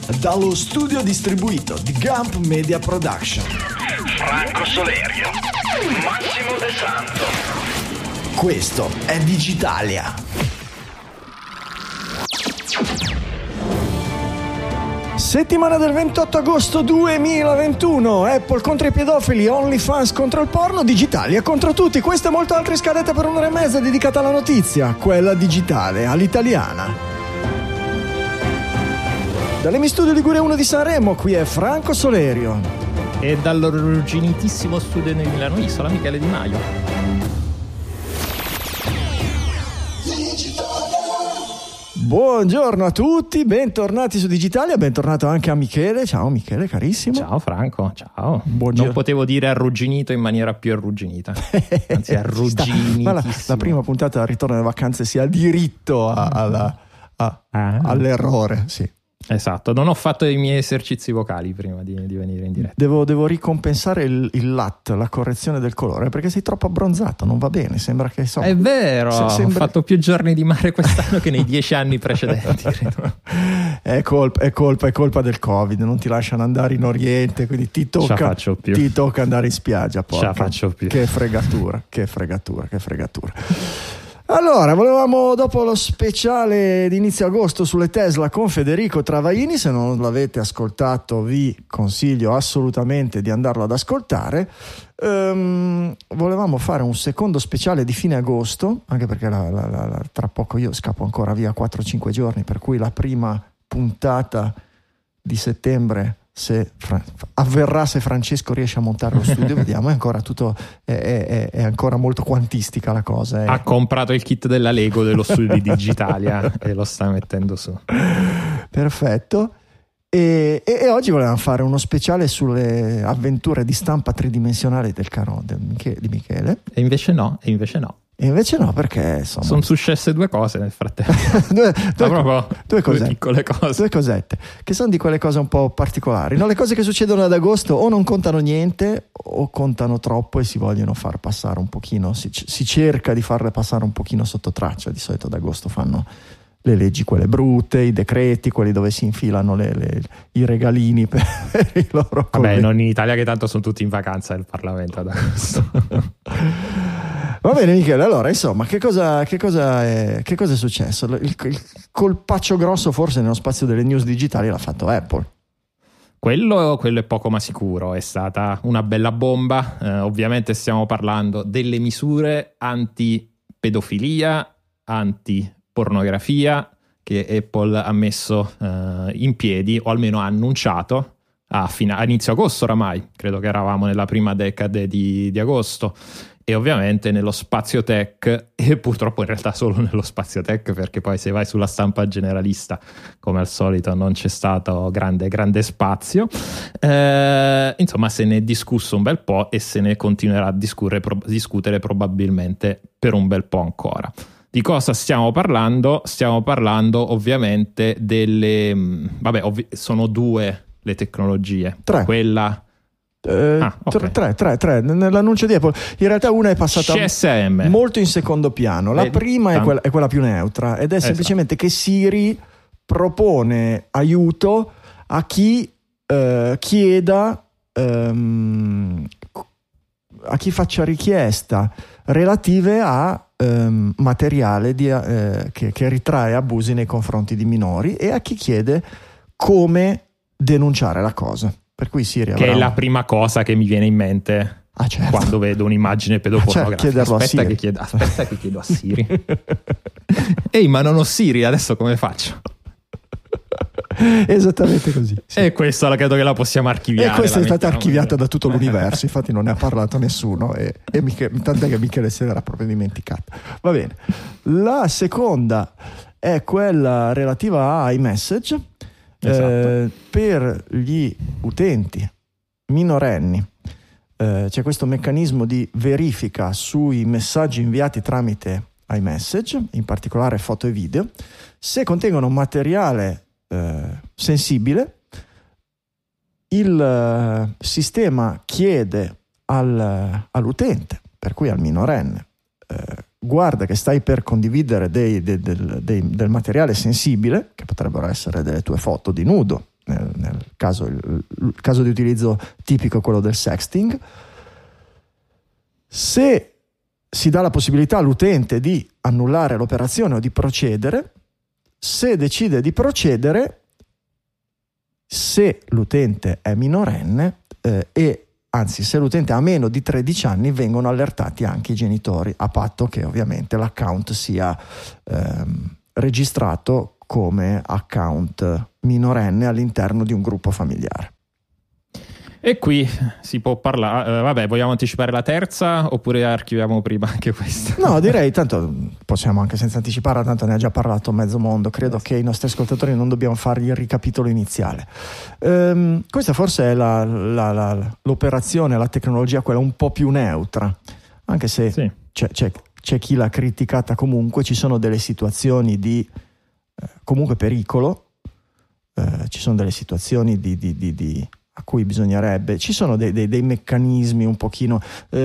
dallo studio distribuito di Gump Media Production. Franco Solerio, Massimo De Santo. Questo è Digitalia. Settimana del 28 agosto 2021. Apple contro i pedofili, OnlyFans contro il porno, Digitalia contro tutti. Questo e molto altro scadete per un'ora e mezza dedicata alla notizia, quella digitale, all'italiana. Dall'Emi Studio Liguria 1 di Sanremo, qui è Franco Solerio. E dall'originitissimo studio di Milano Isola, Michele Di Maio. Buongiorno a tutti, bentornati su Digitalia, bentornato anche a Michele. Ciao Michele, carissimo. Ciao Franco, ciao. Buongiorno. Non potevo dire arrugginito in maniera più arrugginita. Anzi, arrugginitissimo. La prima puntata del ritorno dalle vacanze si ha diritto all'errore, sì. Esatto, non ho fatto i miei esercizi vocali prima di venire in diretta. Devo ricompensare il LUT, la correzione del colore, perché sei troppo abbronzato, non va bene, sembra che È vero, ho fatto più giorni di mare quest'anno che nei 10 anni precedenti, credo. È colpa del Covid, non ti lasciano andare in Oriente, quindi ti tocca andare in spiaggia. Ce la faccio più. Che fregatura. Allora, volevamo, dopo lo speciale di inizio agosto sulle Tesla con Federico Travaini, se non l'avete ascoltato vi consiglio assolutamente di andarlo ad ascoltare, volevamo fare un secondo speciale di fine agosto, anche perché tra poco io scappo ancora via 4-5 giorni, per cui la prima puntata di settembre, se avverrà, se Francesco riesce a montare lo studio, vediamo, è ancora tutto è ancora molto quantistica la cosa. Ha comprato il kit della Lego dello studio di Digitalia e lo sta mettendo su. Perfetto. E oggi volevamo fare uno speciale sulle avventure di stampa tridimensionale del caro di Michele. E invece no. E invece no, perché insomma sono successe due cose nel frattempo. due piccole cose. Due cosette, che sono di quelle cose un po' particolari, no? Le cose che succedono ad agosto o non contano niente o contano troppo e si vogliono far passare un pochino, si cerca di farle passare un pochino sotto traccia. Di solito ad agosto fanno le leggi quelle brutte, i decreti, quelli dove si infilano i regalini per i loro colleghi. Vabbè, non in Italia, che tanto sono tutti in vacanza del Parlamento ad agosto. Va bene Michele, allora insomma che cosa è successo? Il colpaccio grosso forse nello spazio delle news digitali l'ha fatto Apple. Quello è poco ma sicuro, è stata una bella bomba. Ovviamente stiamo parlando delle misure anti-pedofilia, anti-pornografia che Apple ha messo in piedi, o almeno ha annunciato a inizio agosto oramai, credo che eravamo nella prima decade di agosto. E ovviamente nello spazio tech, e purtroppo in realtà solo nello spazio tech, perché poi se vai sulla stampa generalista come al solito non c'è stato grande spazio. Insomma, se ne è discusso un bel po' e se ne continuerà a discutere probabilmente per un bel po' ancora. Di cosa stiamo parlando? Stiamo parlando ovviamente delle sono due le tecnologie. Tre. Quella Tre nell'annuncio di Apple. In realtà una è passata CSM molto in secondo piano. La prima è quella più neutra, ed è semplicemente che Siri propone aiuto a chi chieda, a chi faccia richiesta relative a materiale che ritrae abusi nei confronti di minori, e a chi chiede come denunciare la cosa. Per cui Siri che è la prima cosa che mi viene in mente quando vedo un'immagine pedopornografica. Aspetta che chiedo a Siri. Ehi, ma non ho Siri, adesso come faccio? Esattamente così, sì. E questa credo che la possiamo archiviare. E questa è stata archiviata da tutto l'universo, infatti non ne ha parlato nessuno, e tant'è che Michele se l'era proprio dimenticata. Va bene. La seconda è quella relativa a iMessage. Esatto. Per gli utenti minorenni c'è questo meccanismo di verifica sui messaggi inviati tramite iMessage, in particolare foto e video. Se contengono materiale sensibile, il sistema chiede all'utente, per cui al minorenne, guarda che stai per condividere del materiale sensibile, che potrebbero essere delle tue foto di nudo, nel caso, il caso di utilizzo tipico è quello del sexting. Se si dà la possibilità all'utente di annullare l'operazione o di procedere, se decide di procedere, se l'utente è minorenne anzi se l'utente ha meno di 13 anni, vengono allertati anche i genitori, a patto che ovviamente l'account sia registrato come account minorenne all'interno di un gruppo familiare. E qui si può parlare, vabbè, vogliamo anticipare la terza oppure archiviamo prima anche questa? No, direi, tanto possiamo anche senza anticiparla, tanto ne ha già parlato mezzo mondo, credo che i nostri ascoltatori non dobbiamo fargli il ricapitolo iniziale. Questa forse è l'operazione, la tecnologia, quella un po' più neutra, anche se sì, c'è chi l'ha criticata comunque. Ci sono delle situazioni di comunque pericolo, ci sono delle situazioni di a cui bisognerebbe, ci sono dei meccanismi un pochino,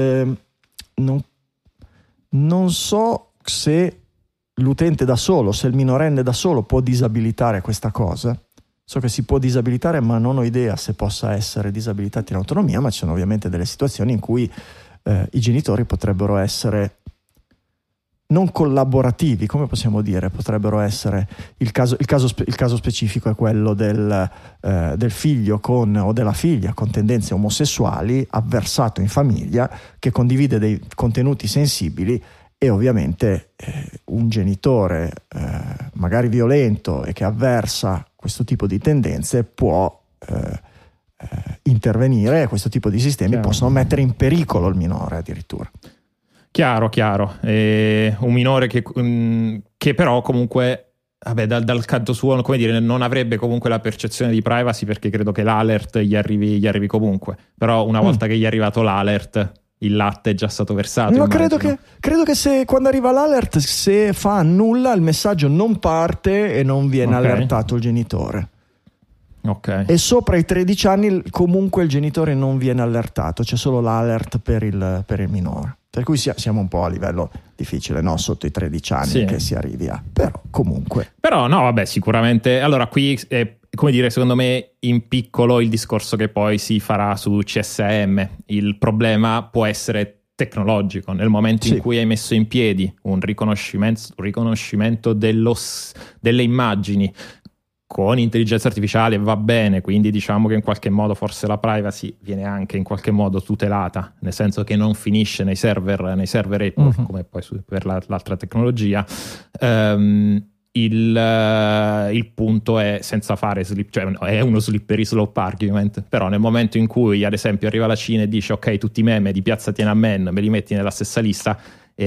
non so se l'utente da solo, se il minorenne da solo può disabilitare questa cosa. So che si può disabilitare, ma non ho idea se possa essere disabilitati in autonomia, ma ci sono ovviamente delle situazioni in cui i genitori potrebbero essere non collaborativi, come possiamo dire, potrebbero essere il caso specifico è quello del figlio o della figlia con tendenze omosessuali, avversato in famiglia, che condivide dei contenuti sensibili, e ovviamente un genitore magari violento e che avversa questo tipo di tendenze può intervenire, e questo tipo di sistemi possono mettere in pericolo il minore addirittura. Chiaro. Un minore che però comunque, vabbè, dal canto suo, come dire, non avrebbe comunque la percezione di privacy, perché credo che l'alert gli arrivi comunque. Però una volta che gli è arrivato l'alert, il latte è già stato versato. No, credo che se quando arriva l'alert, se fa nulla, il messaggio non parte e non viene allertato il genitore. Ok. E sopra i 13 anni comunque il genitore non viene allertato, c'è solo l'alert per il minore. Per cui siamo un po' a livello difficile, no? Sotto i 13 anni che si arrivi a. Però comunque. Però no, vabbè, sicuramente. Allora qui è, come dire, secondo me in piccolo il discorso che poi si farà su CSM. Il problema può essere tecnologico. Nel momento in cui hai messo in piedi un riconoscimento delle immagini con intelligenza artificiale, va bene, quindi diciamo che in qualche modo forse la privacy viene anche in qualche modo tutelata, nel senso che non finisce nei server Apple, come poi per l'altra tecnologia. Il punto è, senza fare è uno slippery slope argument, però nel momento in cui ad esempio arriva la Cina e dice ok, tutti i meme di Piazza Tiananmen me li metti nella stessa lista, e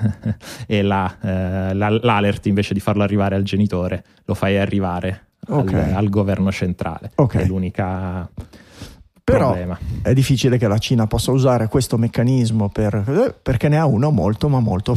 l'alert, invece di farlo arrivare al genitore, lo fai arrivare al governo centrale. È l'unica problema. Però è difficile che la Cina possa usare questo meccanismo perché ne ha uno molto molto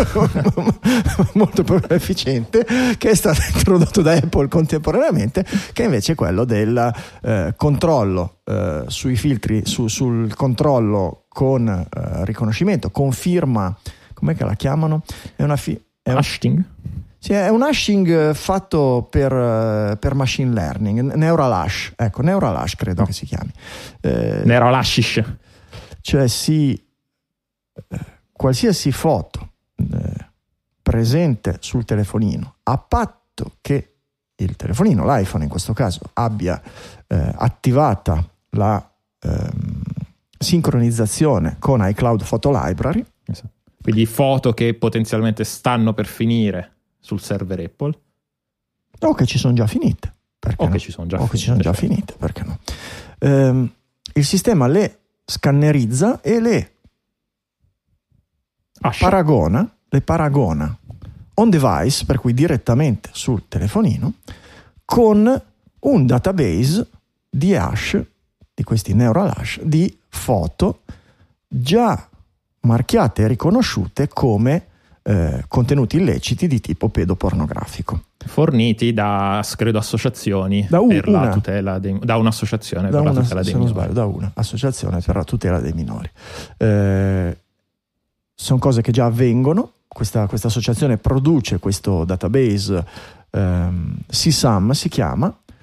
efficiente, che è stato introdotto da Apple contemporaneamente, che invece è quello del controllo sui filtri, sul controllo con riconoscimento, conferma, com'è che la chiamano? Hashing? Sì, è un hashing fatto per machine learning, Neuralash, Neuralash credo che si chiami. Neuralashish. Cioè qualsiasi foto presente sul telefonino, a patto che il telefonino, l'iPhone in questo caso, abbia attivata la sincronizzazione con iCloud Photo Library. Esatto. Quindi foto che potenzialmente stanno per finire sul server Apple, o che ci sono già finite, ci sono già finite, perché no? Il sistema le scannerizza e le paragona on device, per cui direttamente sul telefonino, con un database di hash, di questi neural hash, di foto già marchiate e riconosciute come contenuti illeciti di tipo pedopornografico, forniti da, credo, associazioni per la tutela da un'associazione per la tutela dei minori. Non sbaglio, da una associazione per la tutela dei minori. Sono cose che già avvengono. Questa associazione produce questo database, CSAM si chiama,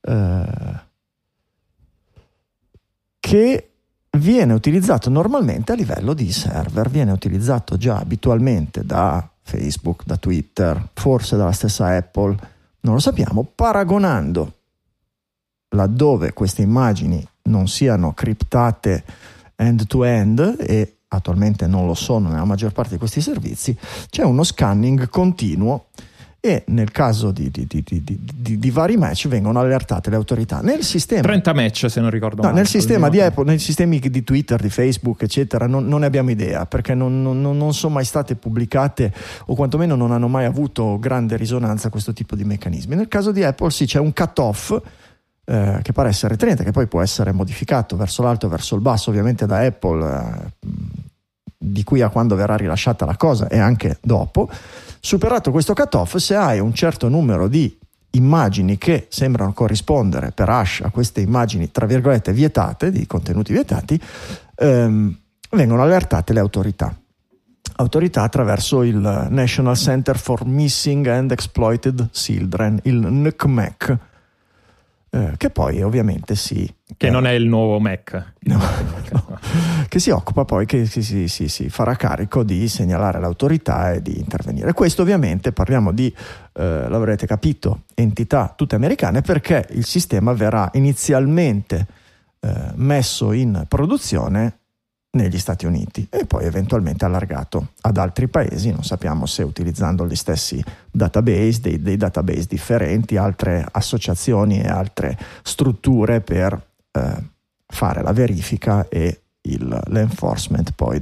che viene utilizzato normalmente a livello di server, viene utilizzato già abitualmente da Facebook, da Twitter, forse dalla stessa Apple, non lo sappiamo, paragonando laddove queste immagini non siano criptate end-to-end, e attualmente non lo sono nella maggior parte di questi servizi, c'è uno scanning continuo e nel caso di vari match vengono allertate le autorità. Nel sistema 30 match, se non ricordo male. Nel sistema di Apple, nei sistemi di Twitter, di Facebook, eccetera, non ne abbiamo idea, perché non sono mai state pubblicate, o quantomeno non hanno mai avuto grande risonanza questo tipo di meccanismi. Nel caso di Apple sì, c'è un cut-off che pare essere 30, che poi può essere modificato verso l'alto o verso il basso, ovviamente da Apple, di qui a quando verrà rilasciata la cosa e anche dopo. Superato questo cut-off, se hai un certo numero di immagini che sembrano corrispondere per hash a queste immagini tra virgolette vietate, di contenuti vietati, vengono allertate le autorità attraverso il National Center for Missing and Exploited Children, il NCMEC, che poi ovviamente che non è il nuovo Mac, che si occupa poi, che si farà carico di segnalare l'autorità e di intervenire. Questo ovviamente, parliamo di, l'avrete capito, entità tutte americane, perché il sistema verrà inizialmente messo in produzione negli Stati Uniti e poi eventualmente allargato ad altri paesi, non sappiamo se utilizzando gli stessi database, dei database differenti, altre associazioni e altre strutture per fare la verifica e l'enforcement poi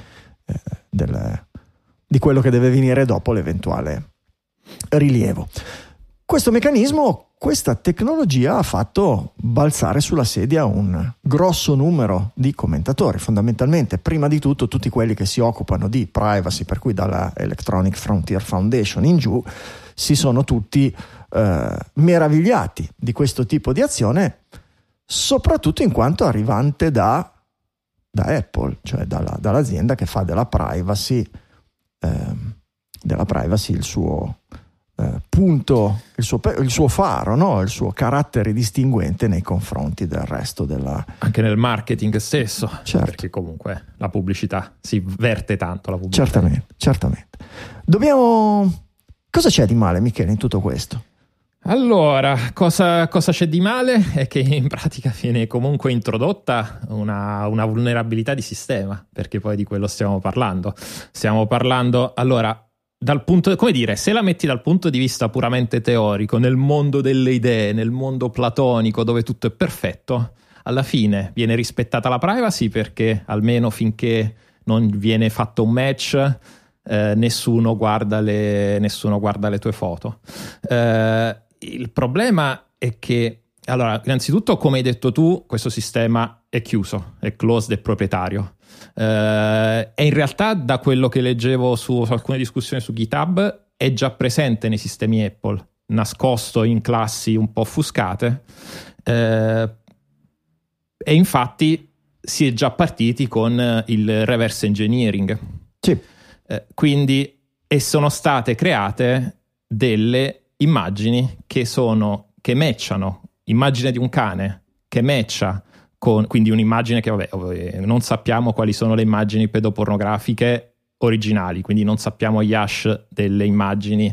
di quello che deve venire dopo l'eventuale rilievo. Questo meccanismo, questa tecnologia ha fatto balzare sulla sedia un grosso numero di commentatori, fondamentalmente prima di tutto tutti quelli che si occupano di privacy, per cui dalla Electronic Frontier Foundation in giù si sono tutti meravigliati di questo tipo di azione, soprattutto in quanto arrivante da Apple, cioè dall'azienda che fa della privacy il suo punto, il suo faro, no? Il suo carattere distinguente nei confronti del resto anche nel marketing stesso, certo. Perché comunque la pubblicità si verte tanto, la pubblicità. Certamente. Cosa c'è di male, Michele, in tutto questo? Allora, cosa c'è di male è che in pratica viene comunque introdotta una vulnerabilità di sistema, perché poi di quello stiamo parlando. Allora, come dire, se la metti dal punto di vista puramente teorico, nel mondo delle idee, nel mondo platonico dove tutto è perfetto, alla fine viene rispettata la privacy, perché almeno finché non viene fatto un match nessuno guarda le tue foto. Il problema è che, allora, innanzitutto, come hai detto tu, questo sistema è chiuso, è closed, è proprietario. E in realtà, da quello che leggevo su alcune discussioni su GitHub, è già presente nei sistemi Apple, nascosto in classi un po' offuscate, e infatti si è già partiti con il reverse engineering. Sì. Quindi sono state create delle immagini che matchano, immagine di un cane che matcha quindi un'immagine che non sappiamo quali sono le immagini pedopornografiche originali, quindi non sappiamo gli hash delle immagini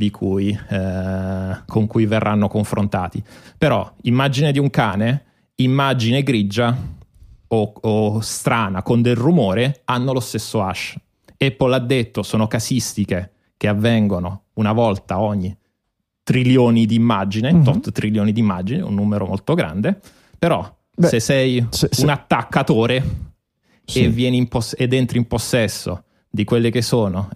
con cui verranno confrontati, però immagine di un cane, immagine grigia o strana con del rumore hanno lo stesso hash. Apple ha detto sono casistiche che avvengono una volta ogni trilioni di immagini, tot trilioni di immagini, un numero molto grande, però se sei un attaccatore e ed entri in possesso di quelle che sono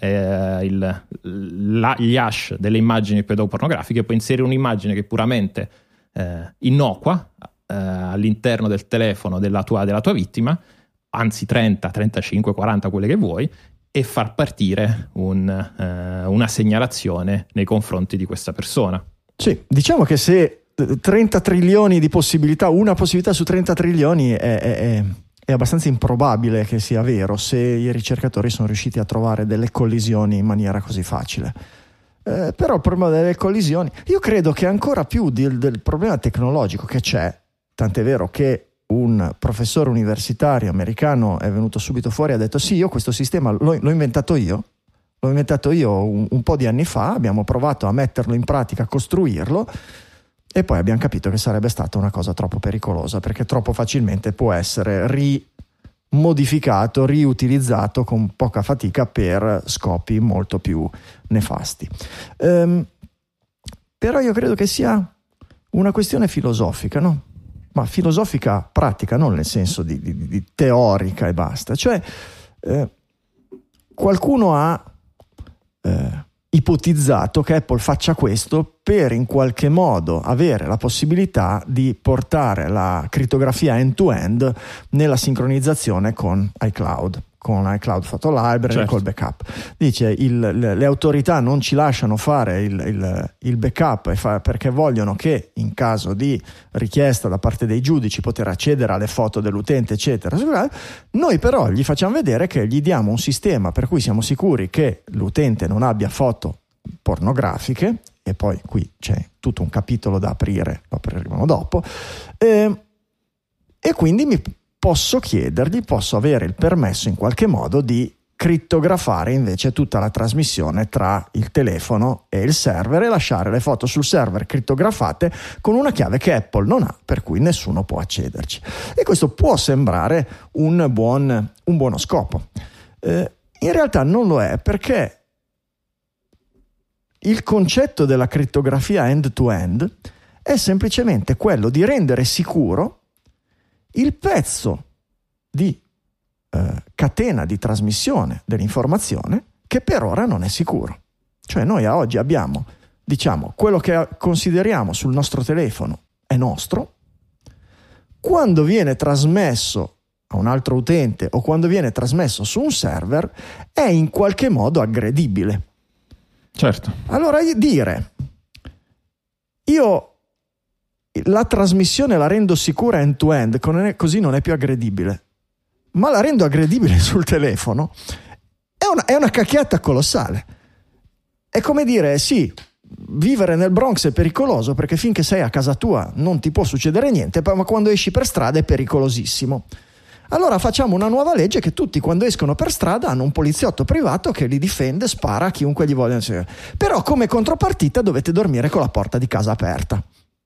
gli hash delle immagini pedopornografiche, puoi inserire un'immagine che è puramente innocua all'interno del telefono della tua vittima, anzi 30, 35, 40, quelle che vuoi, e far partire una segnalazione nei confronti di questa persona. Sì, diciamo che se 30 trilioni di possibilità, una possibilità su 30 trilioni è abbastanza improbabile che sia vero, se i ricercatori sono riusciti a trovare delle collisioni in maniera così facile. Però il problema delle collisioni, io credo che ancora più del problema tecnologico che c'è, tant'è vero che un professore universitario americano è venuto subito fuori e ha detto sì, io questo sistema l'ho inventato io un po' di anni fa, abbiamo provato a metterlo in pratica, a costruirlo, e poi abbiamo capito che sarebbe stata una cosa troppo pericolosa, perché troppo facilmente può essere rimodificato, riutilizzato con poca fatica per scopi molto più nefasti. Però io credo che sia una questione filosofica, no? Ma filosofica pratica, non nel senso di teorica e basta. Cioè, qualcuno ha ipotizzato che Apple faccia questo per in qualche modo avere la possibilità di portare la crittografia end-to-end nella sincronizzazione con iCloud Photo Library, certo, col backup. Dice le autorità non ci lasciano fare il backup perché vogliono che in caso di richiesta da parte dei giudici poter accedere alle foto dell'utente eccetera. Noi però gli facciamo vedere che gli diamo un sistema per cui siamo sicuri che l'utente non abbia foto pornografiche, e poi qui c'è tutto un capitolo da aprire, lo apriremo dopo, e quindi posso avere il permesso in qualche modo di crittografare invece tutta la trasmissione tra il telefono e il server e lasciare le foto sul server crittografate con una chiave che Apple non ha, per cui nessuno può accederci. E questo può sembrare un buono scopo. In realtà non lo è, perché il concetto della crittografia end-to-end è semplicemente quello di rendere sicuro il pezzo di catena di trasmissione dell'informazione che per ora non è sicuro. Cioè noi a oggi abbiamo, diciamo, quello che consideriamo sul nostro telefono è nostro, quando viene trasmesso a un altro utente o quando viene trasmesso su un server è in qualche modo aggredibile. Certo. Allora dire io la trasmissione la rendo sicura end-to-end, così non è più aggredibile, ma la rendo aggredibile sul telefono, è una cacchiata colossale. È come dire sì, vivere nel Bronx è pericoloso perché finché sei a casa tua non ti può succedere niente, ma quando esci per strada è pericolosissimo. Allora facciamo una nuova legge che tutti quando escono per strada hanno un poliziotto privato che li difende, spara a chiunque gli voglia. Però come contropartita dovete dormire con la porta di casa aperta.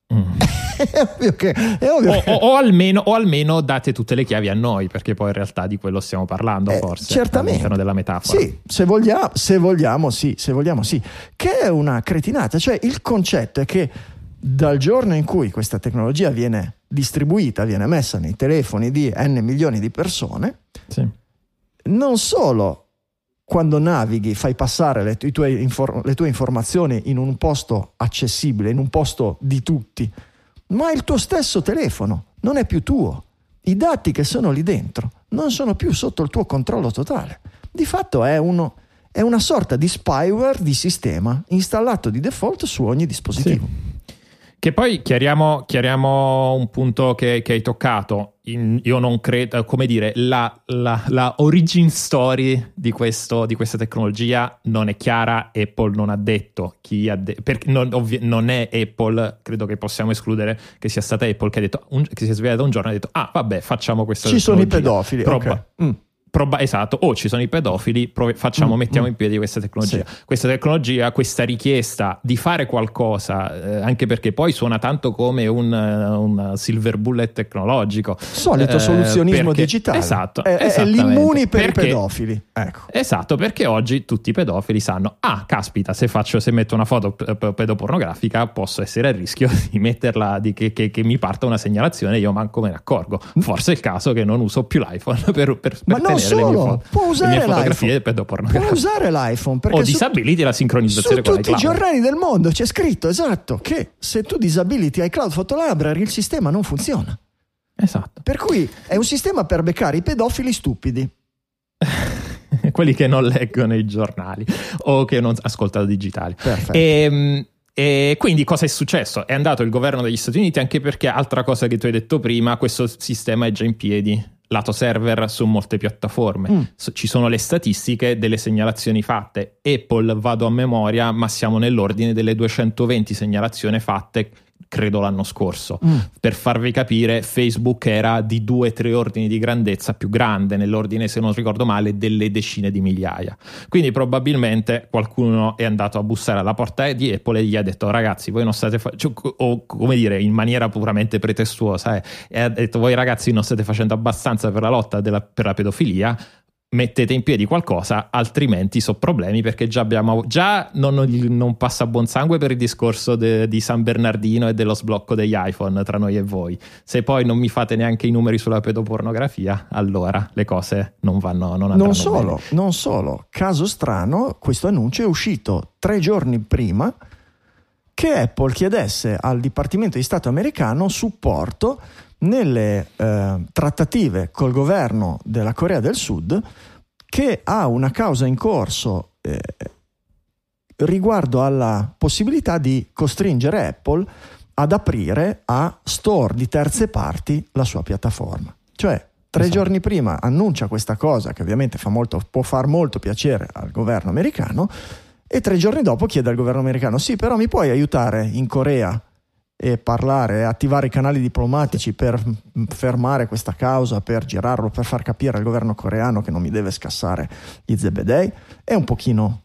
È ovvio che o almeno date tutte le chiavi a noi, perché poi in realtà di quello stiamo parlando, forse certamente all'interno della metafora. Sì, se vogliamo sì, che è una cretinata. Cioè il concetto è che dal giorno in cui questa tecnologia viene distribuita, viene messa nei telefoni di n milioni di persone, sì, non solo quando navighi fai passare le tue informazioni in un posto accessibile, in un posto di tutti, ma il tuo stesso telefono non è più tuo. I dati che sono lì dentro non sono più sotto il tuo controllo totale. Di fatto è una sorta di spyware di sistema installato di default su ogni dispositivo. Sì. Che poi chiariamo un punto che hai toccato. Io non credo, come dire, la origin story di questa tecnologia non è chiara. Apple non ha detto perché non è Apple, credo che possiamo escludere che sia stata Apple che ha detto, che si è svegliata un giorno e ha detto vabbè, facciamo questa tecnologia. Ci sono i pedofili, ok. Esatto, ci sono i pedofili, mettiamo in piedi questa tecnologia. Sì. Questa tecnologia, questa richiesta di fare qualcosa, anche perché poi suona tanto come un silver bullet tecnologico. Solito soluzionismo digitale. Esatto. È l'immuni per i pedofili. Ecco. Esatto, perché oggi tutti i pedofili sanno, caspita, se metto una foto pedopornografica posso essere a rischio di metterla, che mi parta una segnalazione e io manco me ne accorgo. Forse è il caso che non uso più l'iPhone per ma non solo, può usare fotografie pedopornografiche. Può usare l'iPhone perché disabiliti la sincronizzazione con tutti i giornali del mondo c'è scritto esatto che se tu disabiliti iCloud Photo Library il sistema non funziona. Esatto. Per cui è un sistema per beccare i pedofili stupidi. Quelli che non leggono i giornali o che non ascoltano digitali. Perfetto. E quindi cosa è successo? È andato il governo degli Stati Uniti, anche perché altra cosa che tu hai detto prima, questo sistema è già in piedi lato server su molte piattaforme. Ci sono le statistiche delle segnalazioni fatte. Apple, vado a memoria, ma siamo nell'ordine delle 220 segnalazioni fatte credo l'anno scorso. Per farvi capire, Facebook era di 2-3 ordini di grandezza più grande, nell'ordine, se non ricordo male, delle decine di migliaia. Quindi probabilmente qualcuno è andato a bussare alla porta di Apple e gli ha detto: ragazzi, voi non state o come dire, in maniera puramente pretestuosa, e ha detto: voi ragazzi non state facendo abbastanza per la lotta per la pedofilia, mettete in piedi qualcosa, altrimenti so problemi, perché già non passa buon sangue per il discorso di San Bernardino e dello sblocco degli iPhone tra noi e voi. Se poi non mi fate neanche i numeri sulla pedopornografia, allora le cose non andranno bene. Non solo, caso strano, questo annuncio è uscito 3 giorni prima che Apple chiedesse al Dipartimento di Stato americano supporto nelle trattative col governo della Corea del Sud, che ha una causa in corso riguardo alla possibilità di costringere Apple ad aprire a store di terze parti la sua piattaforma. Cioè 3 giorni prima annuncia questa cosa, che ovviamente può far molto piacere al governo americano, e 3 giorni dopo chiede al governo americano: sì, però mi puoi aiutare in Corea e parlare, attivare i canali diplomatici per fermare questa causa, per girarlo, per far capire al governo coreano che non mi deve scassare gli zebedei. È un pochino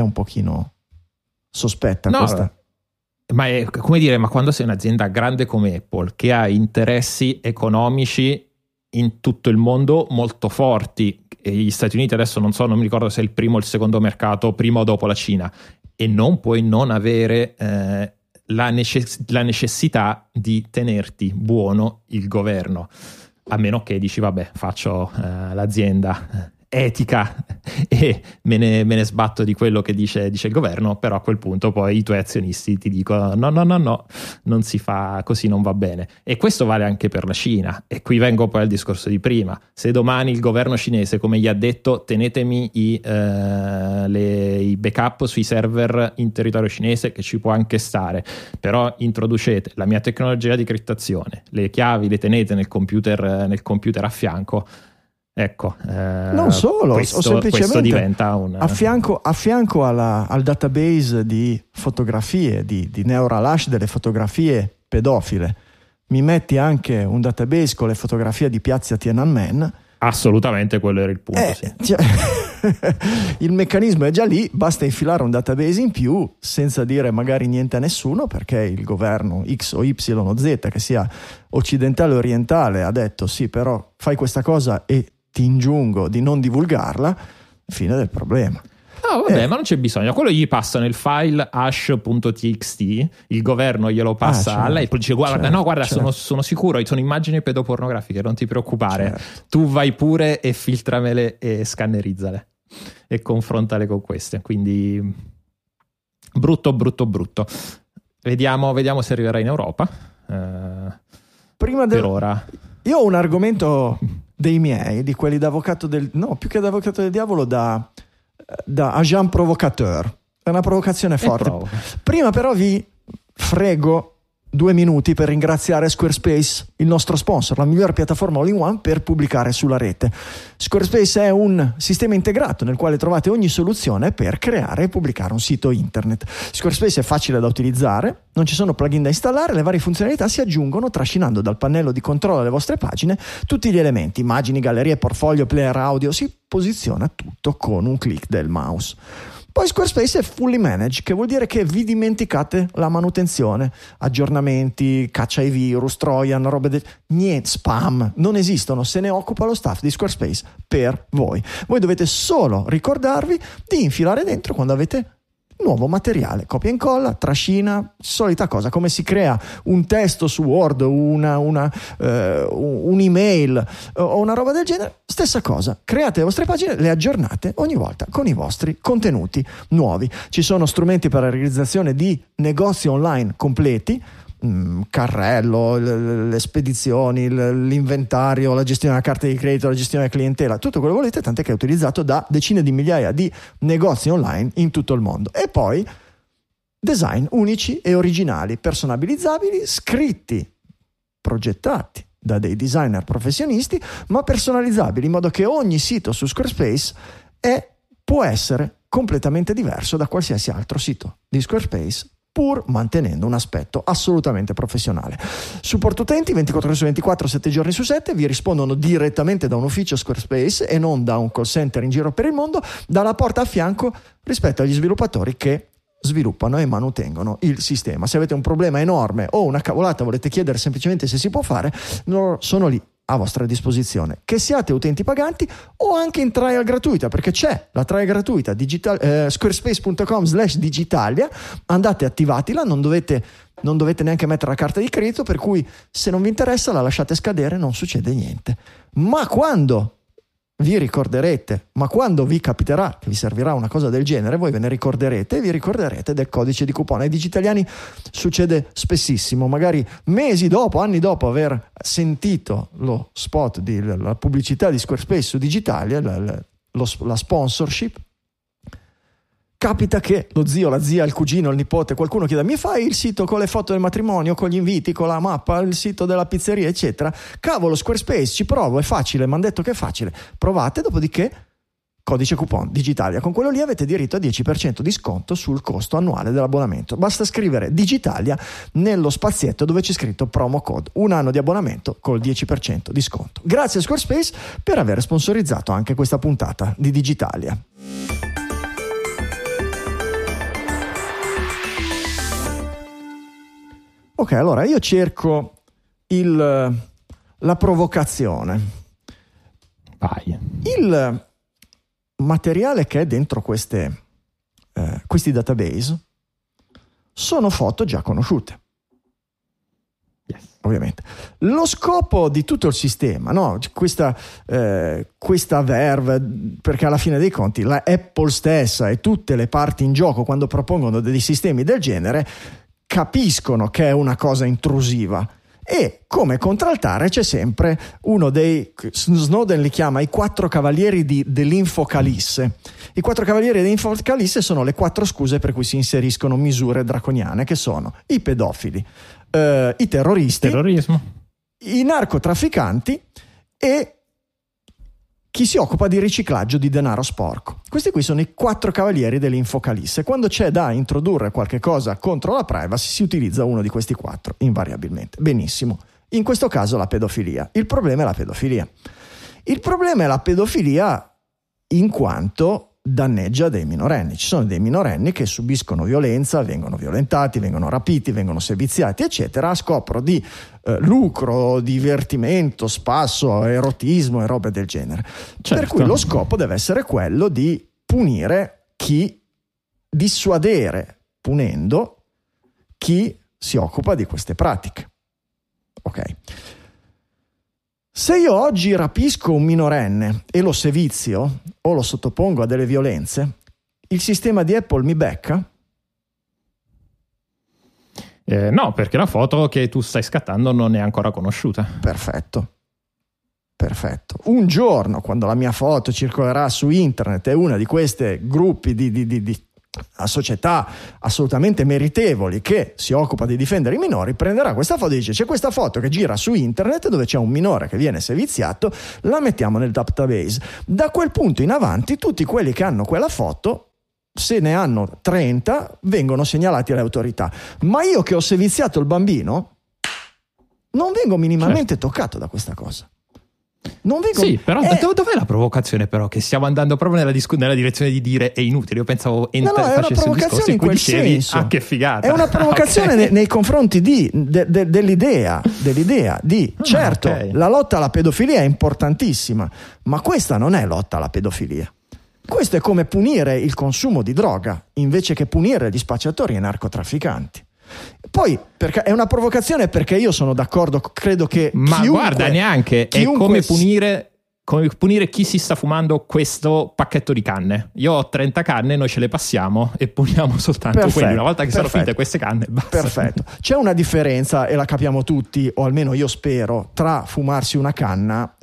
sospetta questa. Ma è come dire, ma quando sei un'azienda grande come Apple, che ha interessi economici in tutto il mondo molto forti, e gli Stati Uniti adesso non mi ricordo se è il primo o il secondo mercato, prima o dopo la Cina, e non puoi non avere la necessità di tenerti buono il governo, a meno che dici: vabbè, faccio l'azienda etica e me ne sbatto di quello che dice il governo, però a quel punto poi i tuoi azionisti ti dicono: no, non si fa così, non va bene. E questo vale anche per la Cina, e qui vengo poi al discorso di prima. Se domani il governo cinese, come gli ha detto, tenetemi i backup sui server in territorio cinese, che ci può anche stare, però introducete la mia tecnologia di criptazione, le chiavi le tenete nel computer a fianco. Ecco, non solo, questo semplicemente diventa a fianco al database di fotografie di Neural Hash, delle fotografie pedofile, mi metti anche un database con le fotografie di piazza Tiananmen. Assolutamente, quello era il punto. Sì. Il meccanismo è già lì, basta infilare un database in più senza dire magari niente a nessuno, perché il governo X o Y o Z, che sia occidentale o orientale, ha detto: sì, però fai questa cosa e ti ingiungo di non divulgarla. Fine del problema. No, vabbè, ma non c'è bisogno. Quello gli passano il file hash.txt, il governo glielo passa a lei, poi dice: guarda, sono sicuro, sono immagini pedopornografiche, non ti preoccupare, tu vai pure e filtramele e scannerizzale e confrontale con queste. Quindi brutto. Vediamo se arriverà in Europa. Per ora io ho un argomento dei miei, di quelli da avvocato più che da avvocato del diavolo, da agent provocateur. È una provocazione forte. Prima però vi frego 2 minuti per ringraziare Squarespace, il nostro sponsor, la migliore piattaforma all-in-one per pubblicare sulla rete. Squarespace è un sistema integrato nel quale trovate ogni soluzione per creare e pubblicare un sito internet. Squarespace è facile da utilizzare, non ci sono plugin da installare, le varie funzionalità si aggiungono trascinando dal pannello di controllo delle vostre pagine tutti gli elementi, immagini, gallerie, portfolio, player audio. Si posiziona tutto con un click del mouse. Poi Squarespace è fully managed, che vuol dire che vi dimenticate la manutenzione, aggiornamenti, caccia ai virus, trojan, robe niente, spam, non esistono, se ne occupa lo staff di Squarespace per voi. Voi dovete solo ricordarvi di infilare dentro quando avete nuovo materiale, copia e incolla, trascina, solita cosa, come si crea un testo su Word, un'email o una roba del genere, stessa cosa, create le vostre pagine, le aggiornate ogni volta con i vostri contenuti nuovi. Ci sono strumenti per la realizzazione di negozi online completi, carrello, le spedizioni, l'inventario, la gestione della carta di credito, la gestione della clientela, tutto quello che volete, tant'è che è utilizzato da decine di migliaia di negozi online in tutto il mondo. E poi design unici e originali, personalizzabili, scritti, progettati da dei designer professionisti, ma personalizzabili, in modo che ogni sito su Squarespace può essere completamente diverso da qualsiasi altro sito di Squarespace, pur mantenendo un aspetto assolutamente professionale. Supporto utenti 24 ore su 24, 7 giorni su 7, vi rispondono direttamente da un ufficio Squarespace e non da un call center in giro per il mondo, dalla porta a fianco rispetto agli sviluppatori che sviluppano e manutengono il sistema. Se avete un problema enorme o una cavolata, volete chiedere semplicemente se si può fare, loro sono lì a vostra disposizione, che siate utenti paganti o anche in trial gratuita, perché c'è la trial gratuita squarespace.com/digitalia, andate, attivatela, non dovete neanche mettere la carta di credito, per cui se non vi interessa la lasciate scadere, non succede niente. Ma quando vi capiterà che vi servirà una cosa del genere, voi ve ne ricorderete e vi ricorderete del codice di coupon. Ai digitaliani succede spessissimo, magari mesi dopo, anni dopo aver sentito lo spot la pubblicità di Squarespace su Digitalia, la sponsorship, capita che lo zio, la zia, il cugino, il nipote, qualcuno chieda: mi fai il sito con le foto del matrimonio, con gli inviti, con la mappa, il sito della pizzeria, eccetera. Cavolo, Squarespace, ci provo, è facile, mi hanno detto che è facile. Provate, dopodiché codice coupon Digitalia, con quello lì avete diritto a 10% di sconto sul costo annuale dell'abbonamento. Basta scrivere Digitalia nello spazietto dove c'è scritto promo code, 1 anno di abbonamento col 10% di sconto. Grazie a Squarespace per aver sponsorizzato anche questa puntata di Digitalia. Ok, allora io cerco la provocazione. Vai. Il materiale che è dentro questi database sono foto già conosciute. Yes. Ovviamente. Lo scopo di tutto il sistema, no? Questa verve, perché alla fine dei conti la Apple stessa e tutte le parti in gioco, quando propongono dei sistemi del genere, capiscono che è una cosa intrusiva e come contraltare c'è sempre uno dei, Snowden li chiama i 4 cavalieri dell'Infocalisse. I 4 cavalieri dell'Infocalisse sono le 4 scuse per cui si inseriscono misure draconiane, che sono i pedofili, i terroristi, terrorismo, i narcotrafficanti e chi si occupa di riciclaggio di denaro sporco. Questi qui sono i 4 cavalieri dell'Infocalisse. Quando c'è da introdurre qualche cosa contro la privacy si utilizza uno di questi 4, invariabilmente. Benissimo. In questo caso la pedofilia. Il problema è la pedofilia. Il problema è la pedofilia in quanto danneggia dei minorenni. Ci sono dei minorenni che subiscono violenza, vengono violentati, vengono rapiti, vengono seviziati, eccetera, a scopo di lucro, divertimento, spasso, erotismo e robe del genere. Certo. Per cui lo scopo deve essere quello di punire dissuadere, punendo chi si occupa di queste pratiche. Ok. Se io oggi rapisco un minorenne e lo sevizio o lo sottopongo a delle violenze, il sistema di Apple mi becca? No, perché la foto che tu stai scattando non è ancora conosciuta. Perfetto. Un giorno, quando la mia foto circolerà su internet e una di questi gruppi di società assolutamente meritevoli che si occupa di difendere i minori prenderà questa foto e dice: c'è questa foto che gira su internet dove c'è un minore che viene seviziato, la mettiamo nel database. Da quel punto in avanti tutti quelli che hanno quella foto, se ne hanno 30, vengono segnalati alle autorità. Ma io che ho seviziato il bambino non vengo minimamente toccato da questa cosa. Non vengo... Sì, però dov'è la provocazione, però? Che stiamo andando proprio nella direzione di dire è inutile. Io pensavo è una provocazione in quel senso. Che figata. È una provocazione okay. nei confronti dell'idea di certo, okay. La lotta alla pedofilia è importantissima, ma questa non è lotta alla pedofilia. Questo è come punire il consumo di droga invece che punire gli spacciatori e i narcotrafficanti. Poi perché è una provocazione, perché io sono d'accordo, credo che ma guarda, neanche è come punire chi si sta fumando questo pacchetto di canne. Io ho 30 canne, noi ce le passiamo e puniamo soltanto quelli. Una volta che sono finite queste canne, basta. Perfetto. C'è una differenza, e la capiamo tutti, o almeno io spero, tra fumarsi una canna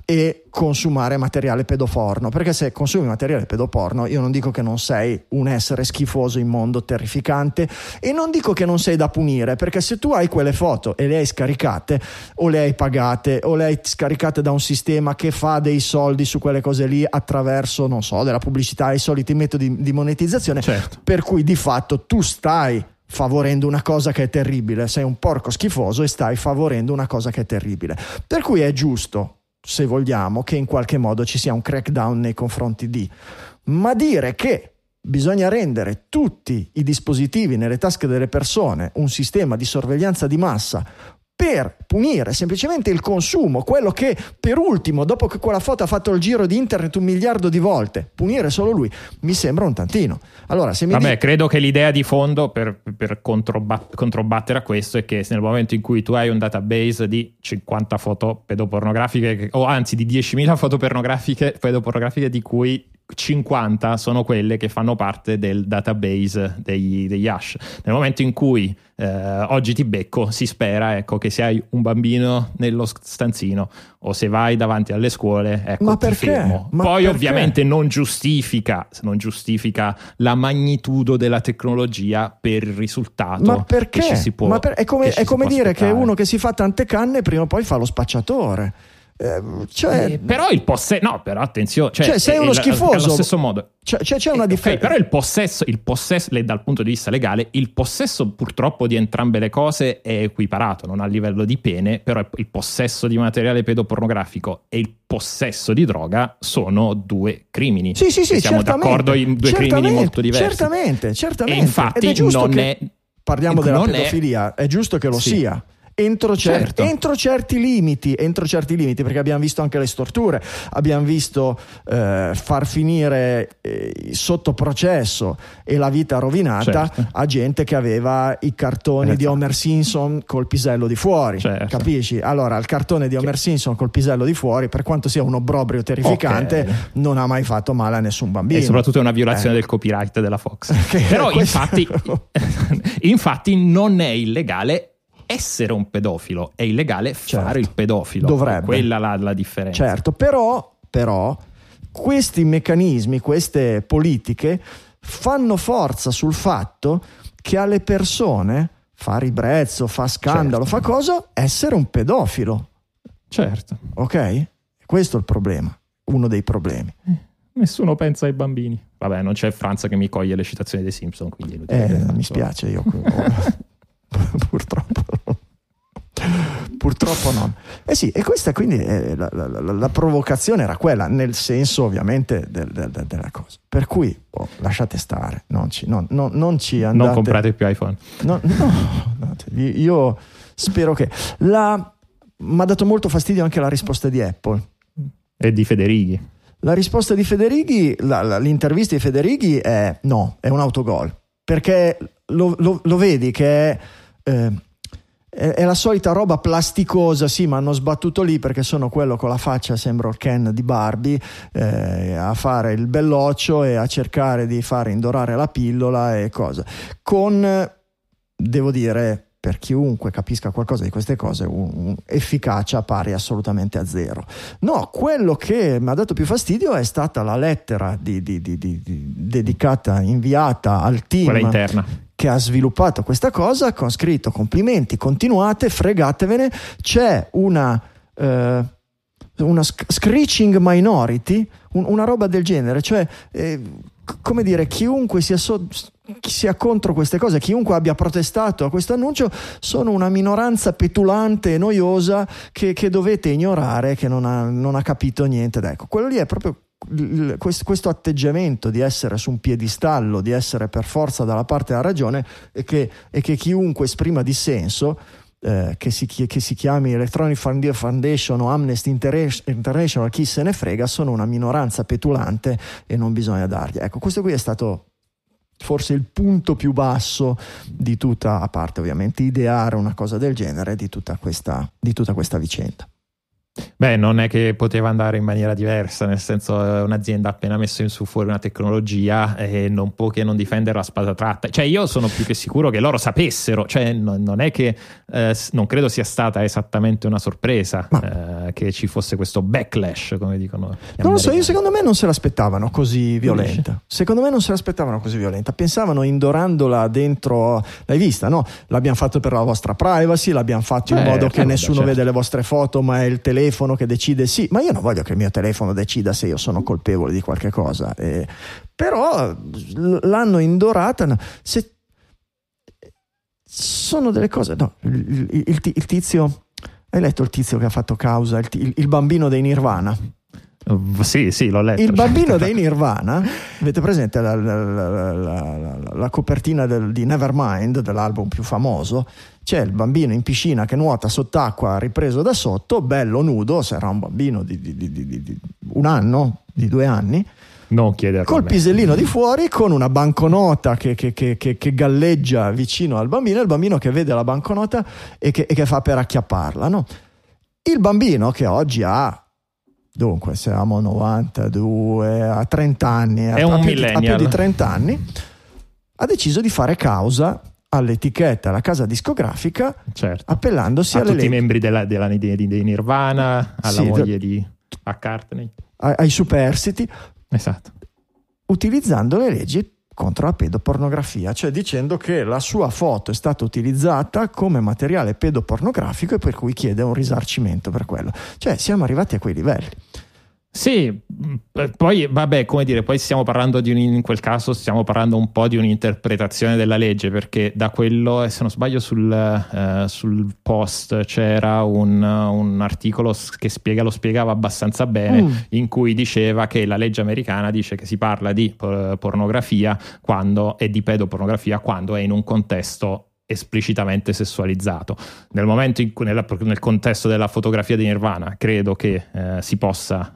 e consumare materiale pedoporno, perché se consumi materiale pedoporno io non dico che non sei un essere schifoso, immondo, terrificante, e non dico che non sei da punire, perché se tu hai quelle foto e le hai scaricate o le hai pagate o le hai scaricate da un sistema che fa dei soldi su quelle cose lì attraverso, non so, della pubblicità e i soliti metodi di monetizzazione, certo, per cui di fatto tu stai favorendo una cosa che è terribile, sei un porco schifoso e stai favorendo una cosa che è terribile, per cui è giusto, se vogliamo, che in qualche modo ci sia un crackdown nei confronti di, ma dire che bisogna rendere tutti i dispositivi nelle tasche delle persone un sistema di sorveglianza di massa per punire semplicemente il consumo, quello che per ultimo, dopo che quella foto ha fatto il giro di internet 1 miliardo di volte, punire solo lui, mi sembra un tantino. Allora, se mi credo che l'idea di fondo per controbattere a questo è che nel momento in cui tu hai un database di 50 foto pedopornografiche, o anzi di 10.000 foto pedopornografiche, di cui 50 sono quelle che fanno parte del database degli hash. Nel momento in cui oggi ti becco, si spera, ecco, che se hai un bambino nello stanzino o se vai davanti alle scuole, ecco, ma ti perché? fermo. Ma poi perché? ovviamente non giustifica la magnitudo della tecnologia per il risultato. Ma perché? Che ci si può, è come dire aspettare. che uno che si fa tante canne prima o poi fa lo spacciatore. Però il possesso, no, però attenzione, cioè sei uno schifoso allo stesso modo, c'è una differenza. Però il possesso dal punto di vista legale, il possesso purtroppo di entrambe le cose è equiparato, non a livello di pene, però il possesso di materiale pedopornografico e il possesso di droga sono due crimini. Sì, siamo d'accordo in due crimini molto diversi. Certamente. E infatti ed è giusto non che è, parliamo della pedofilia, è giusto che lo sia. Entro certi limiti, perché abbiamo visto anche le storture, abbiamo visto far finire sotto processo e la vita rovinata a gente che aveva i cartoni di Homer Simpson col pisello di fuori, capisci? Allora il cartone di Homer Simpson col pisello di fuori, per quanto sia un obbrobrio terrificante, non ha mai fatto male a nessun bambino, e soprattutto è una violazione del copyright della Fox. Però infatti non è illegale essere un pedofilo, è illegale fare il pedofilo. Dovrebbe. Quella la differenza. Certo, però questi meccanismi, queste politiche fanno forza sul fatto che alle persone fa ribrezzo, fa scandalo, fa cosa essere un pedofilo. Certo. Ok? Questo è il problema, uno dei problemi. Nessuno pensa ai bambini. Vabbè, non c'è Franza che mi coglie le citazioni dei Simpson, quindi mi spiace, io purtroppo no. Sì, e questa quindi la provocazione era quella, nel senso ovviamente della cosa. Per cui lasciate stare, non ci andate. Non comprate più iPhone. No, io spero che mi ha dato molto fastidio anche la risposta di Apple e di Federighi. La risposta di Federighi, l'intervista di Federighi è no, è un autogol, perché lo vedi che è la solita roba plasticosa. Sì, ma hanno sbattuto lì perché sono quello con la faccia, sembra il Ken di Barbie, a fare il belloccio e a cercare di fare indorare la pillola e cosa, con, devo dire, per chiunque capisca qualcosa di queste cose, efficacia pari assolutamente a zero. No, quello che mi ha dato più fastidio è stata la lettera dedicata, inviata al team, quella interna, che ha sviluppato questa cosa, con scritto: complimenti, continuate, fregatevene, c'è una screeching minority, una roba del genere, cioè come dire, chiunque sia contro queste cose, chiunque abbia protestato a questo annuncio, sono una minoranza petulante e noiosa che dovete ignorare, che non ha capito niente. Ecco, quello lì è proprio questo atteggiamento di essere su un piedistallo, di essere per forza dalla parte della ragione, e che chiunque esprima dissenso, che si chiami Electronic Foundation o Amnesty International, chi se ne frega, sono una minoranza petulante e non bisogna dargli. Ecco, questo qui è stato forse il punto più basso di tutta, a parte ovviamente ideare una cosa del genere, di tutta questa vicenda. Beh, non è che poteva andare in maniera diversa, nel senso, un'azienda ha appena messo su fuori una tecnologia e non può che non difendere la spada tratta. Cioè, io sono più che sicuro che loro sapessero, cioè non è che non credo sia stata esattamente una sorpresa che ci fosse questo backlash, come dicono. Non lo so, secondo me non se l'aspettavano così violenta. Secondo me non se l'aspettavano così violenta. Pensavano indorandola dentro, l'hai vista, no? L'abbiamo fatto per la vostra privacy, l'abbiamo fatto in modo che nessuno vede le vostre foto, ma è il telefono che decide. Sì, ma io non voglio che il mio telefono decida se io sono colpevole di qualche cosa. Però l'hanno indorata. Se sono delle cose, no, il tizio, hai letto il tizio che ha fatto causa, il bambino dei Nirvana? Sì, l'ho letto. Il bambino dei Nirvana, avete presente la copertina di Nevermind, dell'album più famoso? C'è il bambino in piscina che nuota sott'acqua ripreso da sotto, bello nudo, sarà un bambino di 1 anno, di 2 anni, non chiederlo, col pisellino di fuori, con una banconota che galleggia vicino al bambino, e il bambino che vede la banconota e che fa per acchiapparla, no? Il bambino, che oggi ha, dunque siamo 92, a 30 anni, è un millennial, ha più di 30 anni, ha deciso di fare causa all'etichetta, alla casa discografica, certo, appellandosi a tutti i membri dei Nirvana, alla moglie di McCartney, ai superstiti, esatto, utilizzando le leggi contro la pedopornografia, cioè dicendo che la sua foto è stata utilizzata come materiale pedopornografico e per cui chiede un risarcimento per quello. Cioè siamo arrivati a quei livelli. Sì, poi vabbè, come dire, poi stiamo parlando in quel caso stiamo parlando un po' di un'interpretazione della legge, perché da quello, se non sbaglio, sul Post c'era un articolo che lo spiegava abbastanza bene, in cui diceva che la legge americana dice che si parla di pornografia e di pedopornografia quando è in un contesto esplicitamente sessualizzato. Nel momento nel contesto della fotografia di Nirvana credo che si possa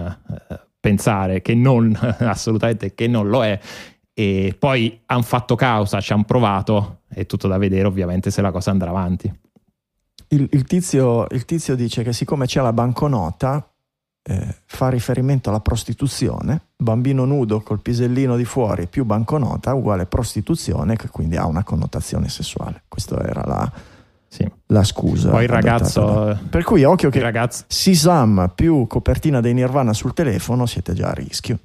pensare che non assolutamente che non lo è, e poi hanno fatto causa, ci hanno provato, è tutto da vedere ovviamente se la cosa andrà avanti. Il tizio dice che siccome c'è la banconota, fa riferimento alla prostituzione, bambino nudo col pisellino di fuori più banconota uguale prostituzione, che quindi ha una connotazione sessuale. Questa era la scusa. Poi il ragazzo, per cui occhio che Sisam più copertina dei Nirvana sul telefono, siete già a rischio.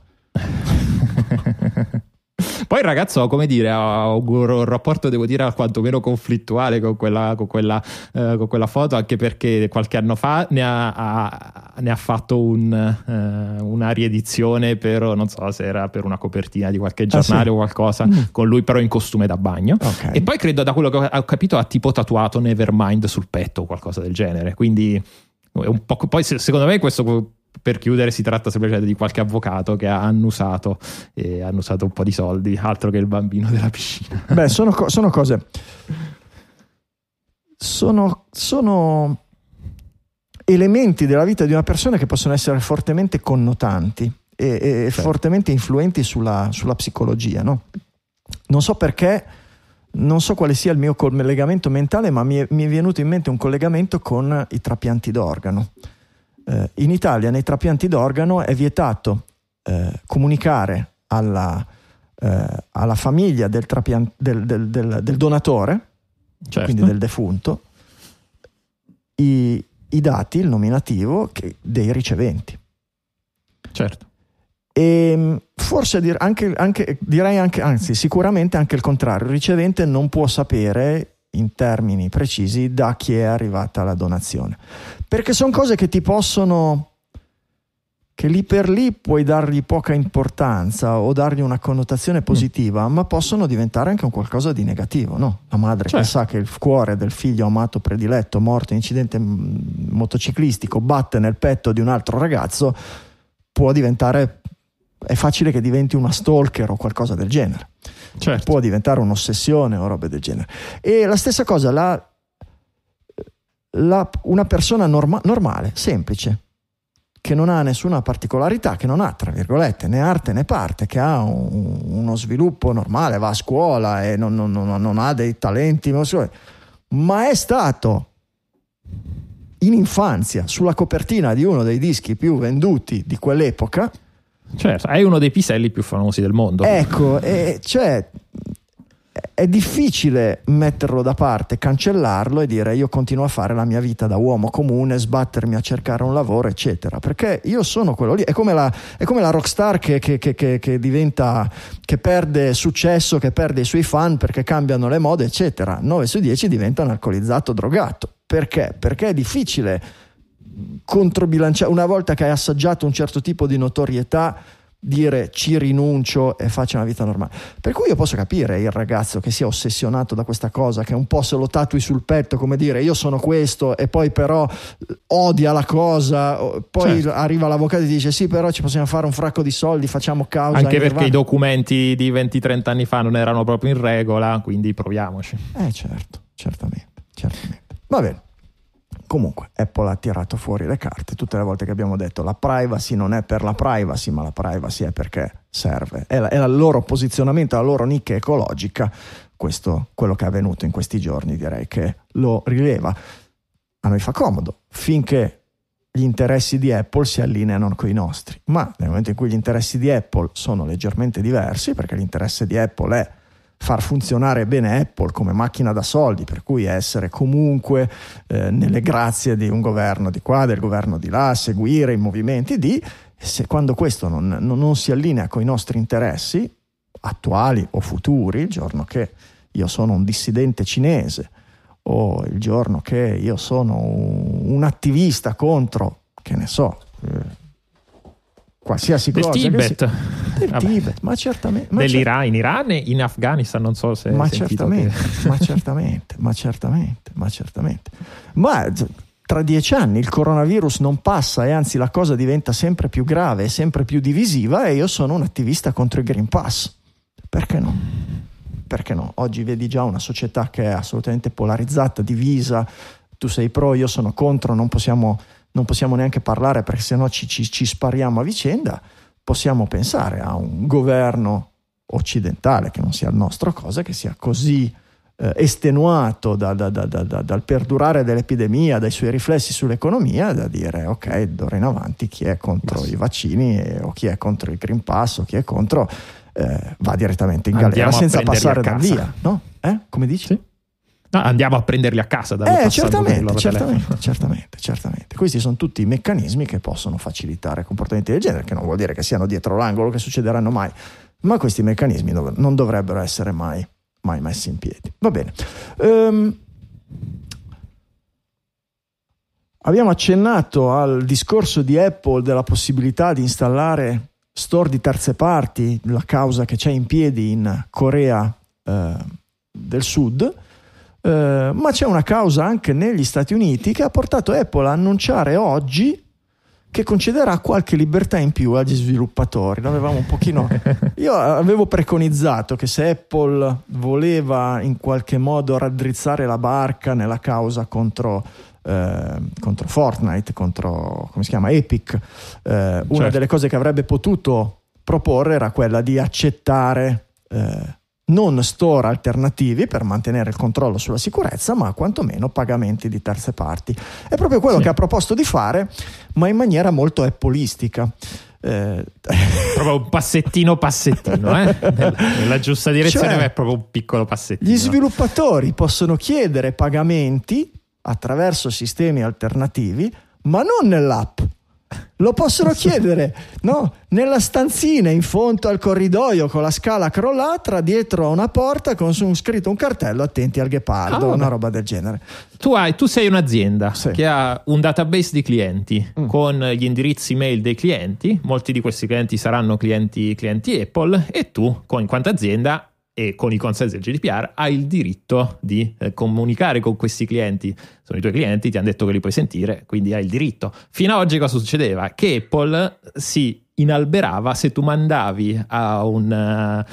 Poi il ragazzo, come dire, ha un rapporto, devo dire, quantomeno conflittuale con quella foto, anche perché qualche anno fa ne ha fatto una riedizione per, non so se era per una copertina di qualche giornale o qualcosa, con lui però in costume da bagno. Okay. E poi credo, da quello che ho capito, ha tipo tatuato Nevermind sul petto o qualcosa del genere, quindi un po'. Poi secondo me questo, per chiudere, si tratta semplicemente di qualche avvocato che ha annusato un po' di soldi, altro che il bambino della piscina. Beh, sono cose, sono elementi della vita di una persona che possono essere fortemente connotanti e certo, fortemente influenti sulla psicologia, no? Non so perché, non so quale sia il mio collegamento mentale, ma mi è venuto in mente un collegamento con i trapianti d'organo. In Italia nei trapianti d'organo è vietato comunicare alla famiglia del donatore, certo, quindi del defunto, i dati, il nominativo dei riceventi. Certo. E forse direi anche, anzi sicuramente anche il contrario, il ricevente non può sapere in termini precisi da chi è arrivata la donazione, perché sono cose che che lì per lì puoi dargli poca importanza o dargli una connotazione positiva, ma possono diventare anche un qualcosa di negativo, no? La madre, certo, che sa che il cuore del figlio amato prediletto morto in incidente motociclistico batte nel petto di un altro ragazzo, è facile che diventi una stalker o qualcosa del genere. Certo. Può diventare un'ossessione o robe del genere. E la stessa cosa una persona normale, semplice, che non ha nessuna particolarità, che non ha, tra virgolette, né arte né parte, che ha uno sviluppo normale, va a scuola e non ha dei talenti, ma è stato in infanzia sulla copertina di uno dei dischi più venduti di quell'epoca. Certo, è uno dei piselli più famosi del mondo. Ecco, cioè è difficile metterlo da parte, cancellarlo e dire io continuo a fare la mia vita da uomo comune, sbattermi a cercare un lavoro, eccetera, perché io sono quello lì. È come la rockstar che diventa, che perde successo, che perde i suoi fan perché cambiano le mode, eccetera. 9 su 10 diventa un alcolizzato, drogato. Perché? Perché è difficile controbilanciare, una volta che hai assaggiato un certo tipo di notorietà, dire ci rinuncio e faccio una vita normale. Per cui io posso capire il ragazzo che sia ossessionato da questa cosa, che un po' se lo tatui sul petto, come dire io sono questo, e poi però odia la cosa, poi certo, arriva l'avvocato e dice sì, però ci possiamo fare un fracco di soldi, facciamo causa. Anche perché i documenti di 20-30 anni fa non erano proprio in regola, quindi proviamoci. Certo, certamente. Va bene. Comunque Apple ha tirato fuori le carte tutte le volte che abbiamo detto la privacy non è per la privacy, ma la privacy è perché serve, è il loro posizionamento, la loro nicchia ecologica. Questo, quello che è avvenuto in questi giorni, direi che lo rileva. A noi fa comodo finché gli interessi di Apple si allineano con i nostri, ma nel momento in cui gli interessi di Apple sono leggermente diversi, perché l'interesse di Apple è far funzionare bene Apple come macchina da soldi, per cui essere comunque nelle grazie di un governo di qua, del governo di là, seguire i movimenti se quando questo non si allinea con i nostri interessi attuali o futuri, il giorno che io sono un dissidente cinese o il giorno che io sono un attivista contro, che ne so, qualsiasi del cosa Tibet. Del Tibet, ma certamente, dell'Iran, in Iran e in Afghanistan, non so se ma certamente, ma tra 10 anni il coronavirus non passa e anzi la cosa diventa sempre più grave e sempre più divisiva, e io sono un attivista contro il Green Pass. Perché no? Perché no? Oggi vedi già una società che è assolutamente polarizzata, divisa, tu sei pro, io sono contro, non possiamo neanche parlare perché sennò ci spariamo a vicenda. Possiamo pensare a un governo occidentale che non sia il nostro, cosa che sia così estenuato dal perdurare dell'epidemia, dai suoi riflessi sull'economia, da dire ok, d'ora in avanti chi è contro i vaccini o chi è contro il Green Pass o chi è contro va direttamente in galera senza passare da via, no? Come dici? Sì. No, andiamo a prenderli a casa. Certamente. Questi sono tutti meccanismi che possono facilitare comportamenti del genere, che non vuol dire che siano dietro l'angolo, che succederanno mai, ma questi meccanismi non dovrebbero essere mai messi in piedi. Va bene. Abbiamo accennato al discorso di Apple della possibilità di installare store di terze parti, la causa che c'è in piedi in Corea del Sud. Ma c'è una causa anche negli Stati Uniti che ha portato Apple a annunciare oggi che concederà qualche libertà in più agli sviluppatori. L'avevamo un pochino. Io avevo preconizzato che se Apple voleva in qualche modo raddrizzare la barca nella causa contro Fortnite, contro come si chiama Epic, una delle cose che avrebbe potuto proporre era quella di accettare non store alternativi per mantenere il controllo sulla sicurezza, ma quantomeno pagamenti di terze parti. È proprio quello che ha proposto di fare, ma in maniera molto appleistica. Proprio un passettino nella giusta direzione, ma è proprio un piccolo passettino. Gli sviluppatori possono chiedere pagamenti attraverso sistemi alternativi, ma non nell'app. Lo possono chiedere, no? Nella stanzina in fondo al corridoio con la scala crollata, dietro a una porta con scritto un cartello attenti al ghepardo, una roba del genere. Tu sei un'azienda che ha un database di clienti con gli indirizzi mail dei clienti, molti di questi clienti saranno clienti Apple, e tu, in quanto azienda e con i consensi del GDPR, hai il diritto di comunicare con questi clienti. Sono i tuoi clienti, ti hanno detto che li puoi sentire, quindi hai il diritto. Fino ad oggi cosa succedeva? Che Apple si inalberava se tu mandavi a un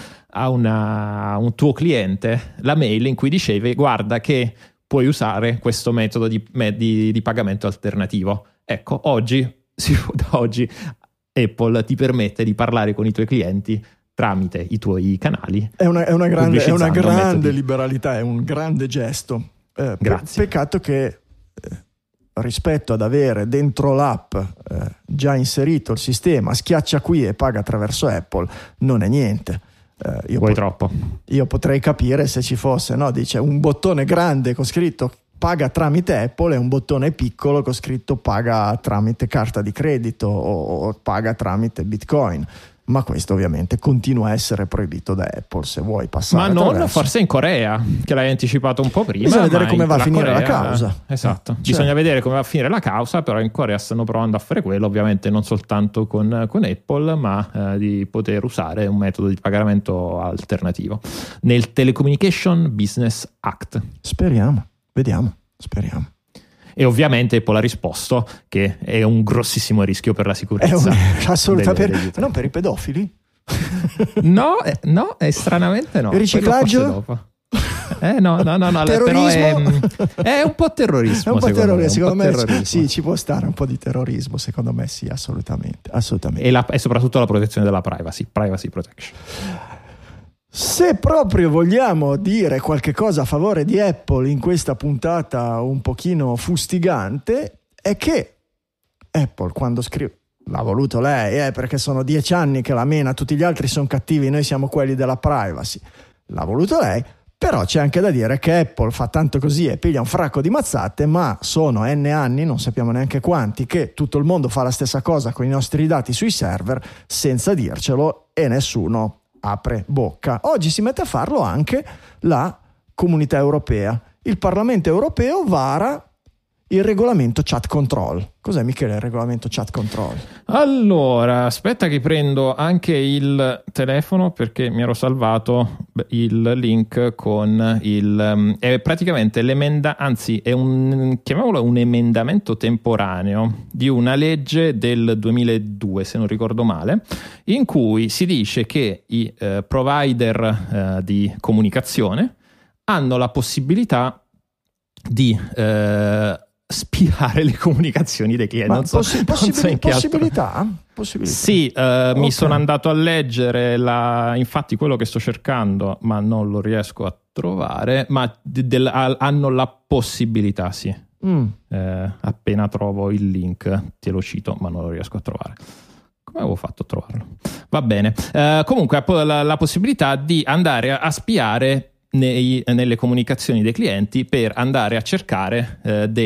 tuo cliente la mail in cui dicevi guarda che puoi usare questo metodo di pagamento alternativo. Ecco, da oggi Apple ti permette di parlare con i tuoi clienti tramite i tuoi canali. È una grande liberalità, è un grande gesto. Grazie. Peccato che rispetto ad avere dentro l'app già inserito il sistema schiaccia qui e paga attraverso Apple, non è niente. Vuoi troppo? Io potrei capire se ci fosse, no? Dice un bottone grande con scritto paga tramite Apple e un bottone piccolo con scritto paga tramite carta di credito o paga tramite Bitcoin. Ma questo ovviamente continua a essere proibito da Apple se vuoi passare. Ma non forse in Corea, che l'hai anticipato un po' prima. Bisogna vedere come va a finire la Corea, causa. Esatto, bisogna vedere come va a finire la causa, però in Corea stanno provando a fare quello, ovviamente non soltanto con Apple, ma di poter usare un metodo di pagamento alternativo nel Telecommunication Business Act. Speriamo, vediamo, speriamo. E ovviamente Apple ha risposto che è un grossissimo rischio per la sicurezza. Assolutamente. Non per i pedofili? No, stranamente no. Il riciclaggio? Dopo. No, però è un po' terrorismo. È un po' terrorismo, secondo me. Terrorismo. Sì, ci può stare un po' di terrorismo, secondo me sì, assolutamente. E soprattutto la protezione della privacy protection. Se proprio vogliamo dire qualche cosa a favore di Apple in questa puntata un pochino fustigante, è che Apple quando scrive, l'ha voluto lei, perché sono 10 anni che la mena, tutti gli altri sono cattivi, noi siamo quelli della privacy, l'ha voluto lei, però c'è anche da dire che Apple fa tanto così e piglia un fracco di mazzate, ma sono N anni, non sappiamo neanche quanti, che tutto il mondo fa la stessa cosa con i nostri dati sui server senza dircelo e nessuno apre bocca. Oggi si mette a farlo anche la Comunità Europea. Il Parlamento Europeo vara il regolamento chat control. Cos'è, Michele, il regolamento chat control? Allora, aspetta che prendo anche il telefono perché mi ero salvato il link con è praticamente chiamiamolo un emendamento temporaneo di una legge del 2002, se non ricordo male, in cui si dice che i provider di comunicazione hanno la possibilità di spiare le comunicazioni dei clienti. Possibilità? Sì, okay. Mi sono andato a leggere infatti quello che sto cercando, ma non lo riesco a trovare, ma hanno la possibilità, sì. Appena trovo il link te lo cito, ma non lo riesco a trovare. Come avevo fatto a trovarlo? Va bene. Comunque la possibilità di andare a spiare nelle comunicazioni dei clienti per andare a cercare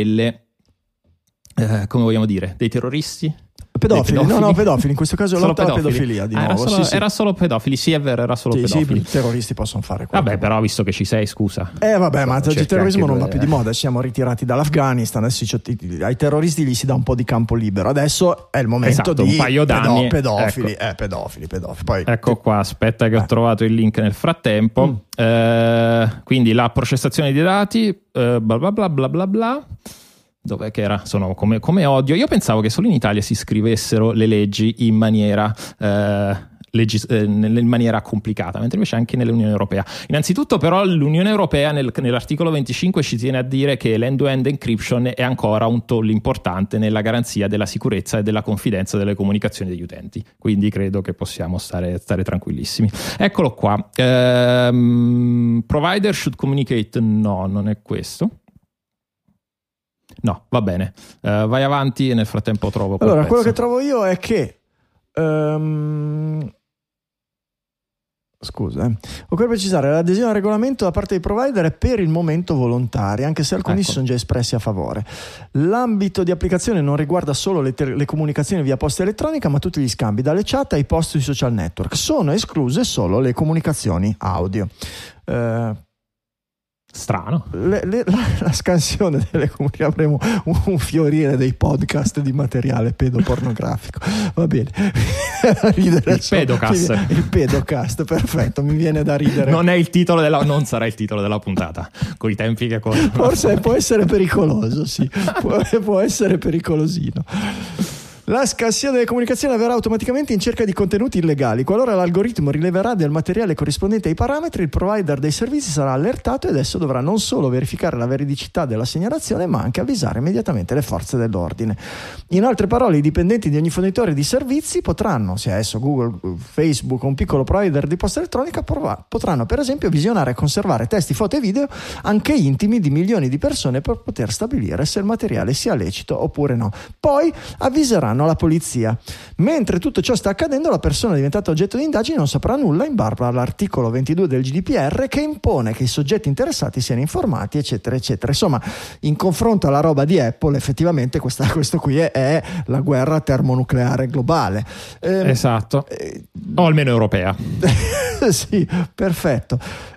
come vogliamo dire, dei terroristi? Pedofili. No, pedofili, in questo caso lotta alla pedofilia di nuovo. Era solo pedofili, sì è vero, era solo pedofili. Sì, i terroristi possono fare quello. Vabbè, però visto che ci sei, scusa. Ma il terrorismo non va più di moda, ci siamo ritirati dall'Afghanistan, adesso ai terroristi gli si dà un po' di campo libero, adesso è il momento di un paio d'anni. Pedofili. Poi, ecco qua, aspetta che ho trovato il link nel frattempo. Quindi la processazione dei dati, bla bla bla bla bla bla. Dov'è che era? Sono come odio. Io pensavo che solo in Italia si scrivessero le leggi in maniera in maniera complicata, mentre invece anche nell'Unione Europea. Innanzitutto però l'Unione Europea nell'articolo 25 ci tiene a dire che l'end-to-end encryption è ancora un tool importante nella garanzia della sicurezza e della confidenza delle comunicazioni degli utenti, quindi credo che possiamo stare tranquillissimi. Eccolo qua. Provider should communicate, no, non è questo. No, va bene, vai avanti e nel frattempo trovo quel pezzo. Quello che trovo io è che occorre precisare l'adesione al regolamento da parte dei provider è per il momento volontaria, anche se alcuni si sono già espressi a favore. L'ambito di applicazione non riguarda solo le comunicazioni via posta elettronica, ma tutti gli scambi, dalle chat ai post sui social network. Sono escluse solo le comunicazioni audio. Strano. La scansione delle comunicazioni, avremo un fiorire dei podcast di materiale pedopornografico. Va bene. Il pedocast, perfetto, mi viene da ridere. Non sarà il titolo della puntata, con i tempi che corrono. Forse può essere pericoloso, sì. può essere pericolosino. La scansione delle comunicazioni avverrà automaticamente in cerca di contenuti illegali. Qualora l'algoritmo rileverà del materiale corrispondente ai parametri, il provider dei servizi sarà allertato ed esso dovrà non solo verificare la veridicità della segnalazione, ma anche avvisare immediatamente le forze dell'ordine. In altre parole, i dipendenti di ogni fornitore di servizi potranno, sia esso Google, Facebook o un piccolo provider di posta elettronica, potranno per esempio visionare e conservare testi, foto e video anche intimi di milioni di persone per poter stabilire se il materiale sia lecito oppure no. Poi avviseranno chiameranno la polizia. Mentre tutto ciò sta accadendo, la persona diventata oggetto di indagine non saprà nulla in barba all'articolo 22 del GDPR, che impone che i soggetti interessati siano informati, eccetera eccetera. Insomma, in confronto alla roba di Apple, effettivamente questo qui è la guerra termonucleare globale. Esatto, o almeno europea. Sì, perfetto.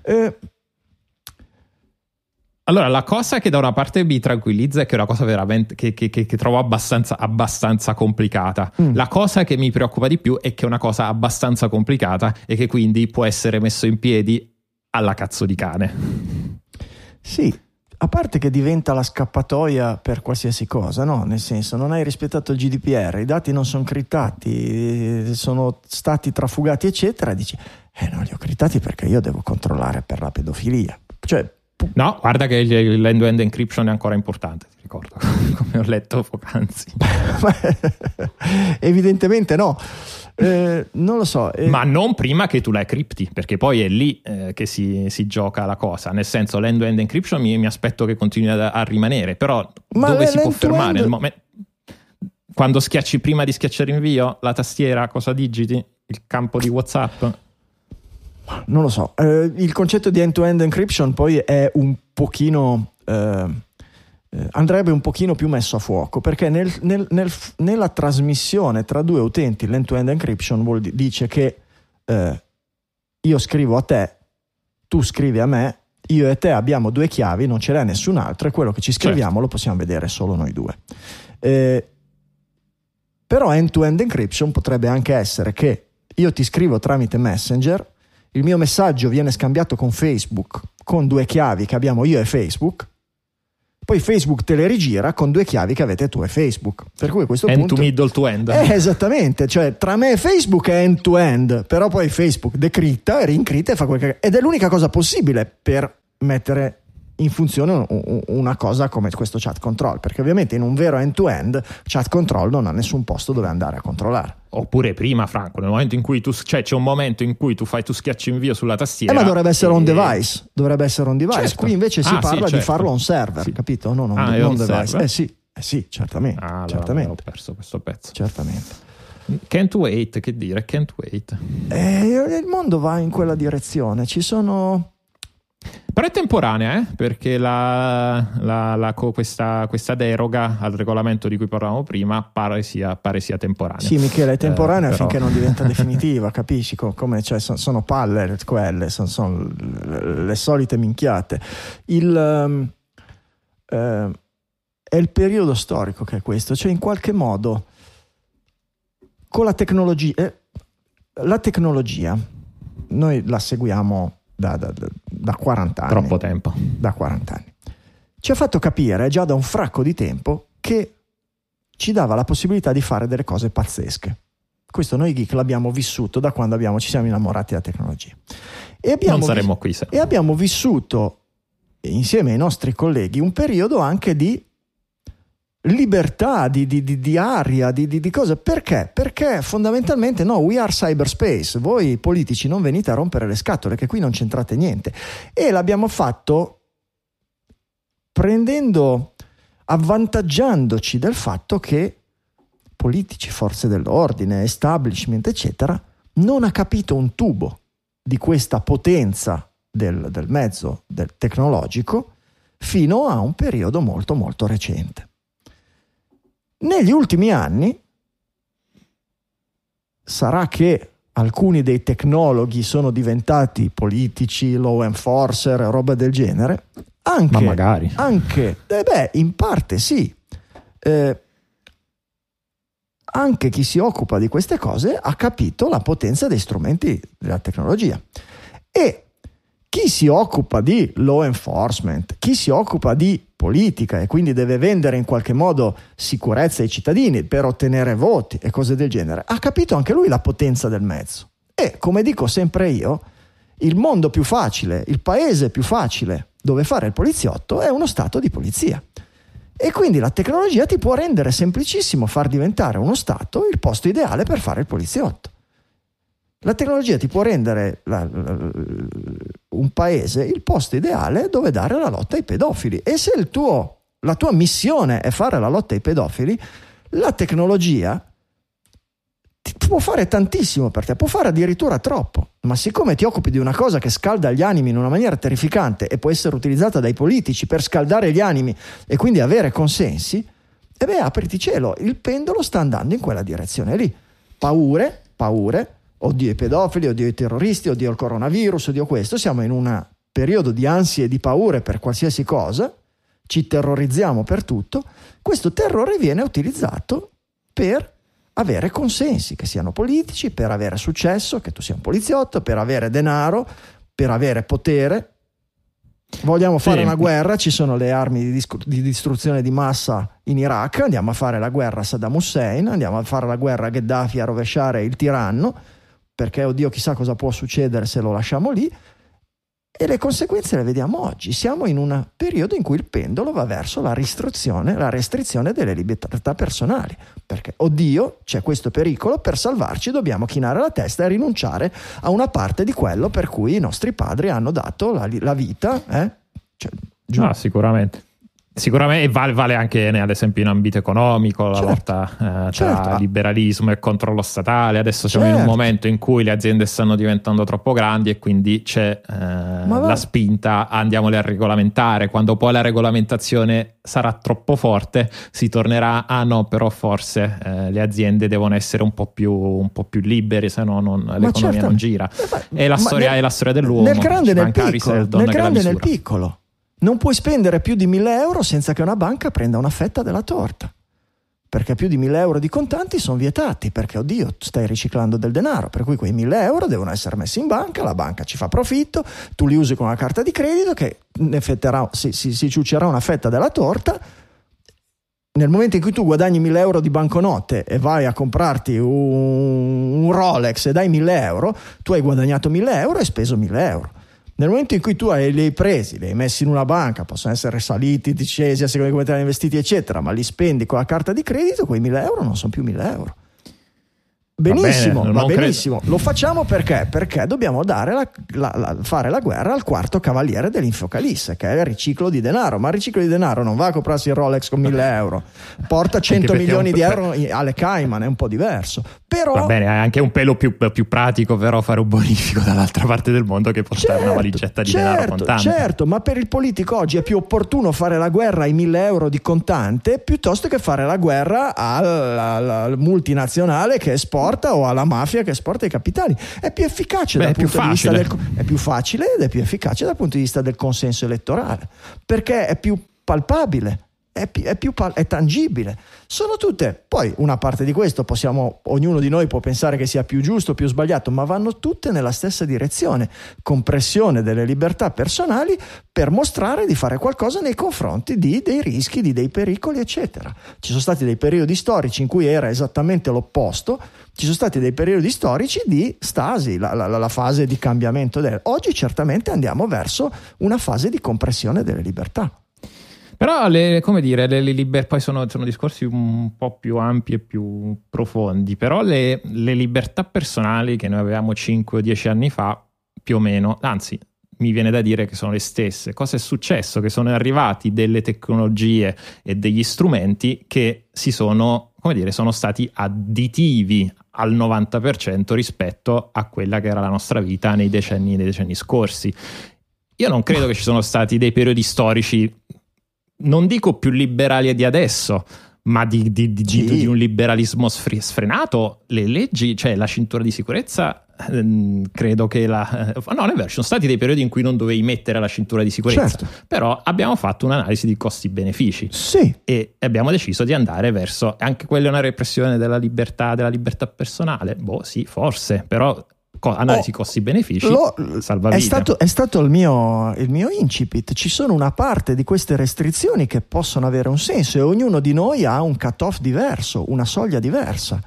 Allora, la cosa che da una parte mi tranquillizza è che è una cosa veramente che trovo abbastanza complicata. La cosa che mi preoccupa di più è che è una cosa abbastanza complicata e che quindi può essere messo in piedi alla cazzo di cane. Sì, a parte che diventa la scappatoia per qualsiasi cosa, no? Nel senso, non hai rispettato il GDPR, i dati non sono criptati, sono stati trafugati, eccetera, e dici, no, li ho criptati perché io devo controllare per la pedofilia. Cioè, no, guarda che l'end-to-end encryption è ancora importante, ti ricordo, come ho letto poc'anzi. Evidentemente no. Non lo so. Ma non prima che tu la cripti, perché poi è lì che si gioca la cosa. Nel senso, l'end-to-end encryption mi aspetto che continui a rimanere, però dove si può fermare? Quando schiacci, prima di schiacciare invio, la tastiera, cosa digiti? Il campo di WhatsApp? Non lo so. Il concetto di end-to-end encryption poi è un pochino... andrebbe un pochino più messo a fuoco, perché nella trasmissione tra due utenti l'end-to-end encryption dice che io scrivo a te, tu scrivi a me, io e te abbiamo due chiavi, non ce l'è nessun altro, e quello che ci scriviamo lo possiamo vedere solo noi due. Però end-to-end encryption potrebbe anche essere che io ti scrivo tramite Messenger, il mio messaggio viene scambiato con Facebook con due chiavi che abbiamo io e Facebook, poi Facebook te le rigira con due chiavi che avete tu e Facebook. Per cui a questo end punto... to middle to end. Esattamente, cioè tra me e Facebook è end to end, però poi Facebook decritta e rincritta e fa quel che... Ed è l'unica cosa possibile per mettere in funzione una cosa come questo chat control, perché ovviamente in un vero end to end chat control non ha nessun posto dove andare a controllare. Oppure prima, Franco, nel momento in cui c'è un momento in cui tu schiacci invio sulla tastiera, ma dovrebbe essere un device, certo. Qui invece si parla di farlo on server, sì. capito? Non device. Sì, certamente. Certamente. Ho perso questo pezzo. Certamente. Can't wait, che dire, can't wait. Il mondo va in quella direzione, ci sono... Però è temporanea, perché questa deroga al regolamento di cui parlavamo prima pare sia temporanea. Sì, Michele, è temporanea finché non diventa definitiva, capisci? Come, cioè, sono palle quelle, sono le solite minchiate. È il periodo storico che è questo, cioè in qualche modo con la tecnologia noi la seguiamo da 40 anni. Troppo tempo. Da 40 anni. Ci ha fatto capire già da un fracco di tempo che ci dava la possibilità di fare delle cose pazzesche. Questo noi geek l'abbiamo vissuto da quando ci siamo innamorati della tecnologia. Non saremmo qui se... E abbiamo vissuto insieme ai nostri colleghi un periodo anche di libertà, di aria, di cose. Perché? Perché fondamentalmente we are cyberspace, voi politici non venite a rompere le scatole, che qui non c'entrate niente. E l'abbiamo fatto avvantaggiandoci del fatto che politici, forze dell'ordine, establishment, eccetera, non ha capito un tubo di questa potenza del mezzo tecnologico fino a un periodo molto molto recente. Negli ultimi anni sarà che alcuni dei tecnologhi sono diventati politici, law enforcer, roba del genere. Ma magari. In parte sì. Anche chi si occupa di queste cose ha capito la potenza dei strumenti della tecnologia. E chi si occupa di law enforcement, chi si occupa di politica e quindi deve vendere in qualche modo sicurezza ai cittadini per ottenere voti e cose del genere, ha capito anche lui la potenza del mezzo. E come dico sempre io, il mondo più facile, il paese più facile dove fare il poliziotto è uno stato di polizia. E quindi la tecnologia ti può rendere semplicissimo far diventare uno stato il posto ideale per fare il poliziotto. La tecnologia ti può rendere un paese il posto ideale dove dare la lotta ai pedofili. E se la tua missione è fare la lotta ai pedofili, la tecnologia può fare tantissimo per te, può fare addirittura troppo, ma siccome ti occupi di una cosa che scalda gli animi in una maniera terrificante e può essere utilizzata dai politici per scaldare gli animi e quindi avere consensi, apriti cielo, il pendolo sta andando in quella direzione lì. Paure, oddio i pedofili, oddio i terroristi, oddio il coronavirus, oddio questo, siamo in un periodo di ansie e di paure per qualsiasi cosa, ci terrorizziamo per tutto, questo terrore viene utilizzato per avere consensi, che siano politici, per avere successo, che tu sia un poliziotto, per avere denaro, per avere potere. Vogliamo fare una guerra, ci sono le armi di distruzione di massa in Iraq, andiamo a fare la guerra a Saddam Hussein, andiamo a fare la guerra a Gheddafi, a rovesciare il tiranno, perché oddio chissà cosa può succedere se lo lasciamo lì, e le conseguenze le vediamo oggi. Siamo in un periodo in cui il pendolo va verso la restrizione delle libertà personali, perché oddio c'è questo pericolo, per salvarci dobbiamo chinare la testa e rinunciare a una parte di quello per cui i nostri padri hanno dato la vita, No, sicuramente e vale anche ad esempio in ambito economico, la lotta tra liberalismo e controllo statale. Adesso siamo in un momento in cui le aziende stanno diventando troppo grandi e quindi c'è la spinta, andiamole a regolamentare. Quando poi la regolamentazione sarà troppo forte si tornerà no, però forse le aziende devono essere un po' più libere, se no l'economia non gira. È la storia dell'uomo, nel grande e nel piccolo. Non puoi spendere più di 1.000 euro senza che una banca prenda una fetta della torta, perché più di 1.000 euro di contanti sono vietati, perché oddio stai riciclando del denaro, per cui quei 1.000 euro devono essere messi in banca, la banca ci fa profitto, tu li usi con una carta di credito che ne si ciuccerà una fetta della torta. Nel momento in cui tu guadagni 1.000 euro di banconote e vai a comprarti un Rolex e dai 1.000 euro, tu hai guadagnato 1.000 euro e speso 1.000 euro. Nel momento in cui tu li hai presi, li hai messi in una banca, possono essere saliti, discesi a seconda di come te li hai investiti eccetera, ma li spendi con la carta di credito, quei 1.000 euro non sono più 1.000 euro. Benissimo, va benissimo. Lo facciamo perché dobbiamo dare fare la guerra al quarto cavaliere dell'Infocalisse, che è il riciclo di denaro. Ma il riciclo di denaro non va a comprarsi il Rolex con 1.000 euro, porta 100 milioni di euro alle Cayman, è un po' diverso. Però va bene, è anche un pelo più pratico però fare un bonifico dall'altra parte del mondo che portare una valigetta di denaro contante. Certo, ma per il politico oggi è più opportuno fare la guerra ai 1.000 euro di contante piuttosto che fare la guerra alla multinazionale che esporta o alla mafia che esporta i capitali. È più efficace dal punto di vista è più facile ed è più efficace dal punto di vista del consenso elettorale, perché è più palpabile, è tangibile. Sono tutte, poi una parte di questo ognuno di noi può pensare che sia più giusto o più sbagliato, ma vanno tutte nella stessa direzione: compressione delle libertà personali per mostrare di fare qualcosa nei confronti dei rischi, dei pericoli eccetera. Ci sono stati dei periodi storici in cui era esattamente l'opposto, ci sono stati dei periodi storici di stasi, la fase di cambiamento oggi certamente andiamo verso una fase di compressione delle libertà. Però le poi sono discorsi un po' più ampi e più profondi, però le libertà personali che noi avevamo 5 o 10 anni fa, più o meno, anzi mi viene da dire che sono le stesse. Cosa è successo? Che sono arrivati delle tecnologie e degli strumenti che sono stati additivi al 90% rispetto a quella che era la nostra vita nei decenni scorsi. Io non credo che ci sono stati dei periodi storici, non dico più liberali di adesso, ma di un liberalismo sfrenato. Le leggi, cioè la cintura di sicurezza, credo che no, non è vero, ci sono stati dei periodi in cui non dovevi mettere la cintura di sicurezza, certo. Però abbiamo fatto un'analisi di costi-benefici, sì, e abbiamo deciso di andare verso, anche quella è una repressione della libertà personale, sì, forse, però analisi costi-benefici salva vite. È stato il mio incipit. Ci sono una parte di queste restrizioni che possono avere un senso e ognuno di noi ha un cut-off diverso, una soglia diversa.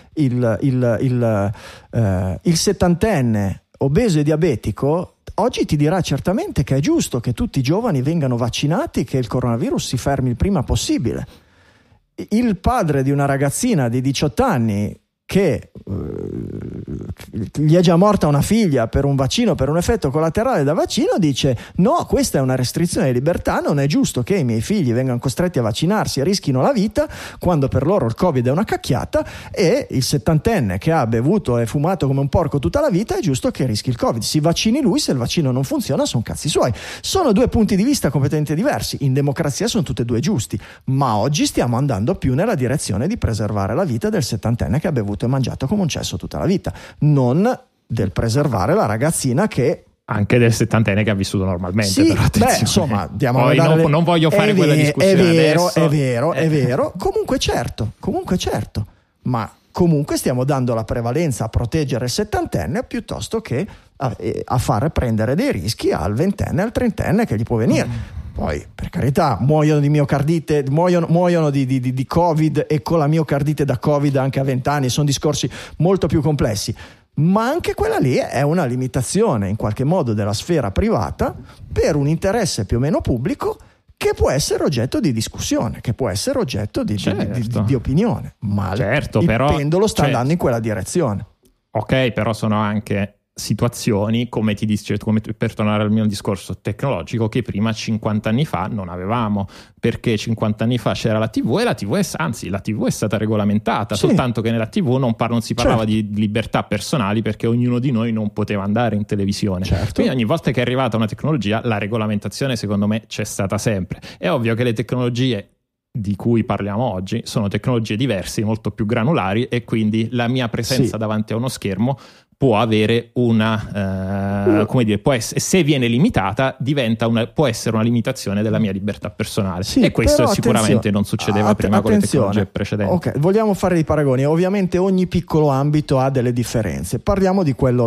Il settantenne obeso e diabetico oggi ti dirà certamente che è giusto che tutti i giovani vengano vaccinati, che il coronavirus si fermi il prima possibile. Il padre di una ragazzina di 18 anni che gli è già morta una figlia per un vaccino, per un effetto collaterale da vaccino, dice no, questa è una restrizione di libertà, non è giusto che i miei figli vengano costretti a vaccinarsi e rischino la vita quando per loro il Covid è una cacchiata, e il settantenne che ha bevuto e fumato come un porco tutta la vita è giusto che rischi il Covid, si vaccini lui, se il vaccino non funziona sono cazzi suoi. Sono due punti di vista completamente diversi, in democrazia sono tutti e due giusti, ma oggi stiamo andando più nella direzione di preservare la vita del settantenne che ha bevuto e mangiato come un cesso tutta la vita, non del preservare la ragazzina che anche del settantenne che ha vissuto normalmente. Sì, però, beh, insomma, poi non voglio fare quella discussione adesso. È vero. Comunque certo, ma comunque stiamo dando la prevalenza a proteggere il settantenne piuttosto che a far prendere dei rischi al ventenne e al trentenne che gli può venire. Poi, per carità, muoiono di miocardite, muoiono di Covid, e con la miocardite da Covid anche a 20 anni, sono discorsi molto più complessi. Ma anche quella lì è una limitazione in qualche modo della sfera privata per un interesse più o meno pubblico che può essere oggetto di discussione, che può essere oggetto di opinione. Ma il pendolo sta andando in quella direzione. Ok, però sono anche situazioni, come ti dice, per tornare al mio discorso tecnologico, che prima 50 anni fa non avevamo, perché 50 anni fa c'era la TV e la TV è stata regolamentata, soltanto che nella TV non si parlava di libertà personali, perché ognuno di noi non poteva andare in televisione. Quindi ogni volta che è arrivata una tecnologia, la regolamentazione secondo me c'è stata sempre. È ovvio che le tecnologie di cui parliamo oggi sono tecnologie diverse, molto più granulari, e quindi la mia presenza davanti a uno schermo può avere una se viene limitata può essere una limitazione della mia libertà personale, e questo sicuramente non succedeva prima con le tecnologie precedenti. Ok, vogliamo fare dei paragoni, ovviamente ogni piccolo ambito ha delle differenze, parliamo di quello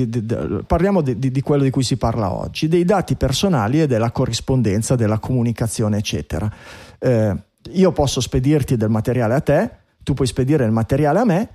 di quello di cui si parla oggi, dei dati personali e della corrispondenza, della comunicazione eccetera. Io posso spedirti del materiale a te, tu puoi spedire il materiale a me.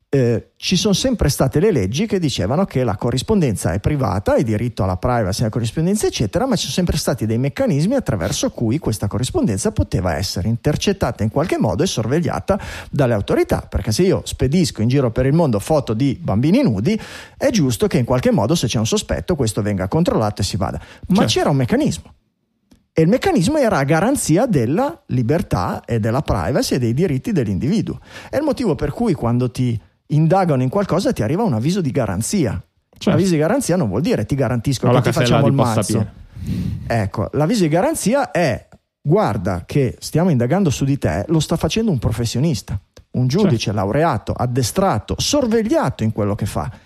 Ci sono sempre state le leggi che dicevano che la corrispondenza è privata, hai diritto alla privacy, alla corrispondenza eccetera, ma ci sono sempre stati dei meccanismi attraverso cui questa corrispondenza poteva essere intercettata in qualche modo e sorvegliata dalle autorità, perché se io spedisco in giro per il mondo foto di bambini nudi è giusto che in qualche modo, se c'è un sospetto, questo venga controllato e si vada, ma c'era un meccanismo. E il meccanismo era a garanzia della libertà e della privacy e dei diritti dell'individuo. È il motivo per cui quando ti indagano in qualcosa ti arriva un avviso di garanzia. L'avviso di garanzia non vuol dire ti garantisco che ti facciamo il mazzo. Ecco, l'avviso di garanzia è: guarda che stiamo indagando su di te, lo sta facendo un professionista, un giudice laureato, addestrato, sorvegliato in quello che fa,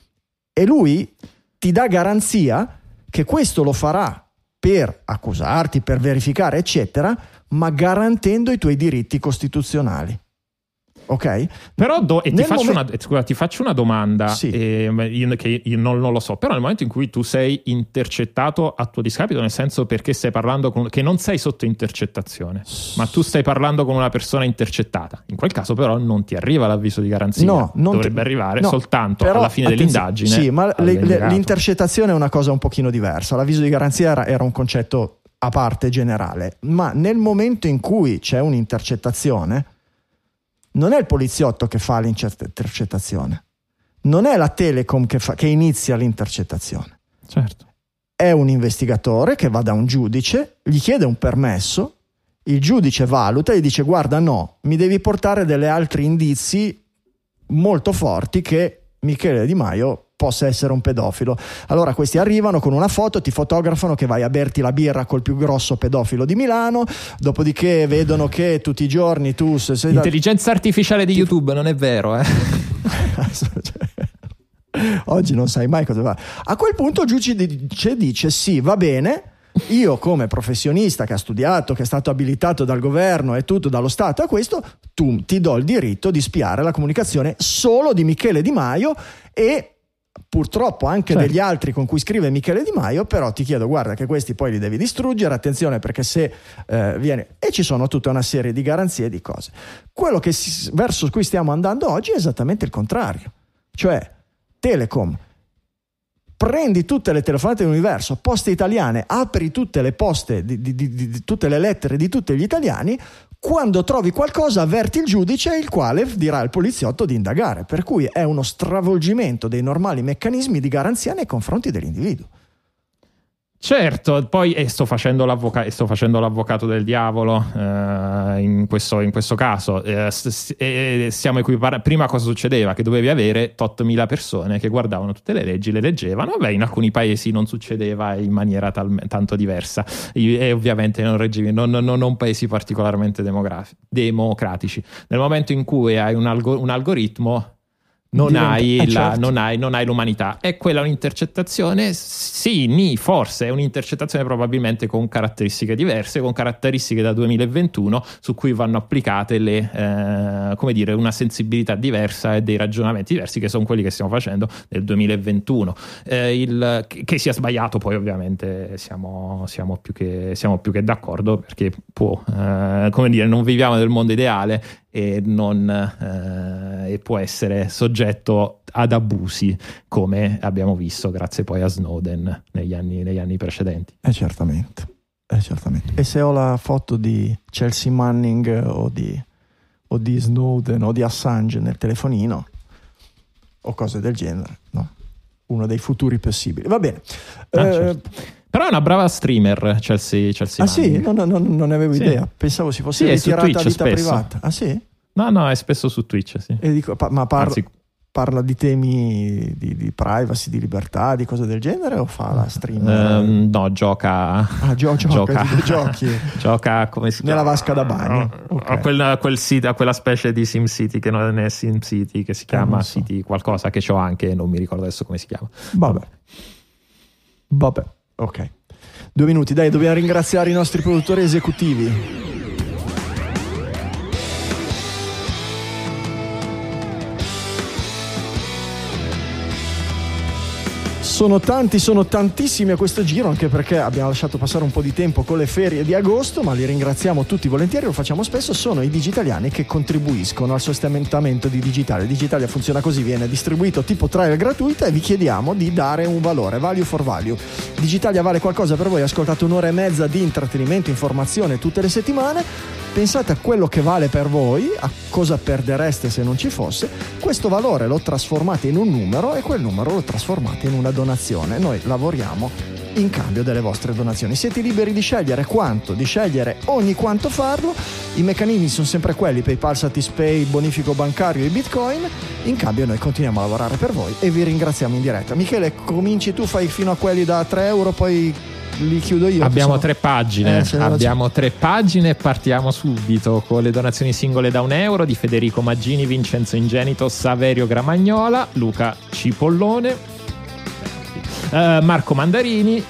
e lui ti dà garanzia che questo lo farà per accusarti, per verificare eccetera, ma garantendo i tuoi diritti costituzionali. Ok? Però ti faccio una domanda, io non lo so, però nel momento in cui tu sei intercettato a tuo discapito, nel senso, perché stai parlando che non sei sotto intercettazione, ma tu stai parlando con una persona intercettata, in quel caso però non ti arriva l'avviso di garanzia, dovrebbe arrivare soltanto alla fine dell'indagine. Sì, ma l'intercettazione è una cosa un pochino diversa, l'avviso di garanzia era un concetto a parte generale, ma nel momento in cui c'è un'intercettazione non è il poliziotto che fa l'intercettazione, non è la Telecom che inizia l'intercettazione. Certo. È un investigatore che va da un giudice, gli chiede un permesso, il giudice valuta e dice: guarda, no, mi devi portare degli altri indizi molto forti che Michele Di Maio possa essere un pedofilo. Allora questi arrivano con una foto, ti fotografano che vai a berti la birra col più grosso pedofilo di Milano, dopodiché vedono che tutti i giorni tu sei intelligenza artificiale di YouTube, non è vero, Oggi non sai mai cosa va. A quel punto il giudice dice: sì, va bene, io come professionista che ha studiato, che è stato abilitato dal governo e tutto, dallo Stato a questo, tu ti do il diritto di spiare la comunicazione solo di Michele Di Maio e purtroppo anche degli altri con cui scrive Michele Di Maio, però ti chiedo, guarda che questi poi li devi distruggere, attenzione, perché se viene, e ci sono tutta una serie di garanzie e di cose. Quello verso cui stiamo andando oggi è esattamente il contrario, cioè Telecom, prendi tutte le telefonate dell'universo, Poste Italiane, apri tutte le poste di tutte le lettere di tutti gli italiani, Quando trovi qualcosa avverti il giudice, il quale dirà al poliziotto di indagare, per cui è uno stravolgimento dei normali meccanismi di garanzia nei confronti dell'individuo. Certo, poi sto facendo l'avvocato del diavolo in questo caso. Stiamo prima cosa succedeva? Che dovevi avere 8.000 persone che guardavano tutte le leggi, le leggevano. Beh, in alcuni paesi non succedeva in maniera tanto diversa, e ovviamente non paesi particolarmente democratici. Nel momento in cui hai un algoritmo, non hai l'umanità. È quella un'intercettazione? Sì, forse è un'intercettazione probabilmente con caratteristiche diverse, con caratteristiche da 2021 su cui vanno applicate una sensibilità diversa e dei ragionamenti diversi, che sono quelli che stiamo facendo nel 2021. Che sia sbagliato, poi ovviamente siamo più che d'accordo, perché non viviamo nel mondo ideale e può essere soggetto ad abusi, come abbiamo visto grazie poi a Snowden negli anni precedenti. Certamente. E se ho la foto di Chelsea Manning o di Snowden o di Assange nel telefonino o cose del genere, no? Uno dei futuri possibili. Va bene. Certo. Però è una brava streamer, Chelsea Ah sì? Non ne avevo idea. Pensavo si fosse ritirata a vita spesso. privata. Ah sì? No, è spesso su Twitch, sì. E dico, ma parla di temi di privacy, di libertà, di cose del genere, o fa la streamer? No, gioca. Gioca, come si chiama? Nella vasca da bagno. Okay. A quella specie di SimCity che non è SimCity, che si chiama City qualcosa, che c'ho anche, non mi ricordo adesso come si chiama. Vabbè. Ok. 2 minuti, dai, dobbiamo ringraziare i nostri produttori esecutivi. Sono tantissimi a questo giro, anche perché abbiamo lasciato passare un po' di tempo con le ferie di agosto, ma li ringraziamo tutti volentieri, lo facciamo spesso. Sono i digitaliani che contribuiscono al sostentamento di Digitalia. Digitalia funziona così, viene distribuito tipo trial gratuita e vi chiediamo di dare un valore, value for value. Digitalia vale qualcosa per voi, ascoltate 1 ora e mezza di intrattenimento, informazione tutte le settimane. Pensate a quello che vale per voi, a cosa perdereste se non ci fosse. Questo valore lo trasformate in un numero e quel numero lo trasformate in una donazione. Noi lavoriamo in cambio delle vostre donazioni. Siete liberi di scegliere quanto, di scegliere ogni quanto farlo. I meccanismi sono sempre quelli: PayPal, Satispay, bonifico bancario e Bitcoin. In cambio noi continuiamo a lavorare per voi e vi ringraziamo in diretta. Michele, cominci tu, fai fino a quelli da 3 euro, poi li chiudo io. Abbiamo 3 pagine. Abbiamo 3 pagine. Partiamo subito con le donazioni singole da €1 di Federico Maggini, Vincenzo Ingenito, Saverio Gramagnola, Luca Cipollone, Marco Mondarini,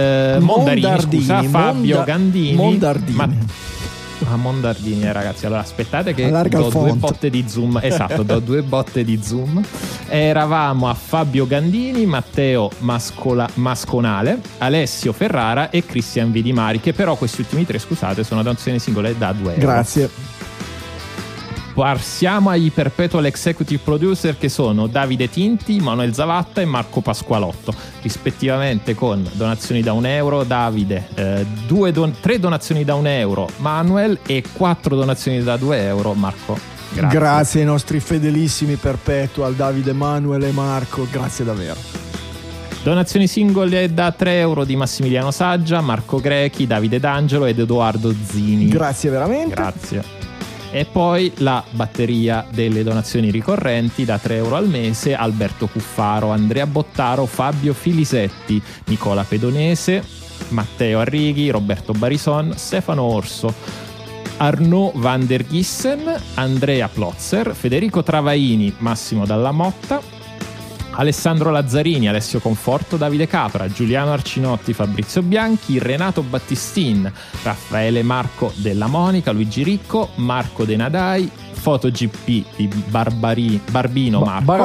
Fabio Gandini. Mondardini, ragazzi. Allora aspettate che do 2 botte di zoom. Esatto, do 2 botte di zoom. Eravamo a Fabio Gandini, Matteo Masconale, Alessio Ferrara e Cristian Vidimari, che però questi ultimi 3, scusate, sono donazioni singole da €2. Grazie. Passiamo agli perpetual executive producer, che sono Davide Tinti, Manuel Zavatta e Marco Pasqualotto, rispettivamente, con donazioni da €1 Davide, 3 donazioni da €1 Manuel e 4 donazioni da €2 Marco. Grazie ai nostri fedelissimi perpetual Davide, Manuel e Marco, grazie davvero. Donazioni singole da €3 di Massimiliano Saggia, Marco Grechi, Davide D'Angelo ed Edoardo Zini. Grazie veramente. Grazie. E poi la batteria delle donazioni ricorrenti da €3 al mese: Alberto Cuffaro, Andrea Bottaro, Fabio Filisetti, Nicola Pedonese, Matteo Arrighi, Roberto Barison, Stefano Orso, Arnaud van der Gissen, Andrea Plotzer, Federico Travaini, Massimo Dalla Motta, Alessandro Lazzarini, Alessio Conforto, Davide Capra, Giuliano Arcinotti, Fabrizio Bianchi, Renato Battistin, Raffaele Marco Della Monica, Luigi Ricco, Marco De Nadai, FotoGP di Barbino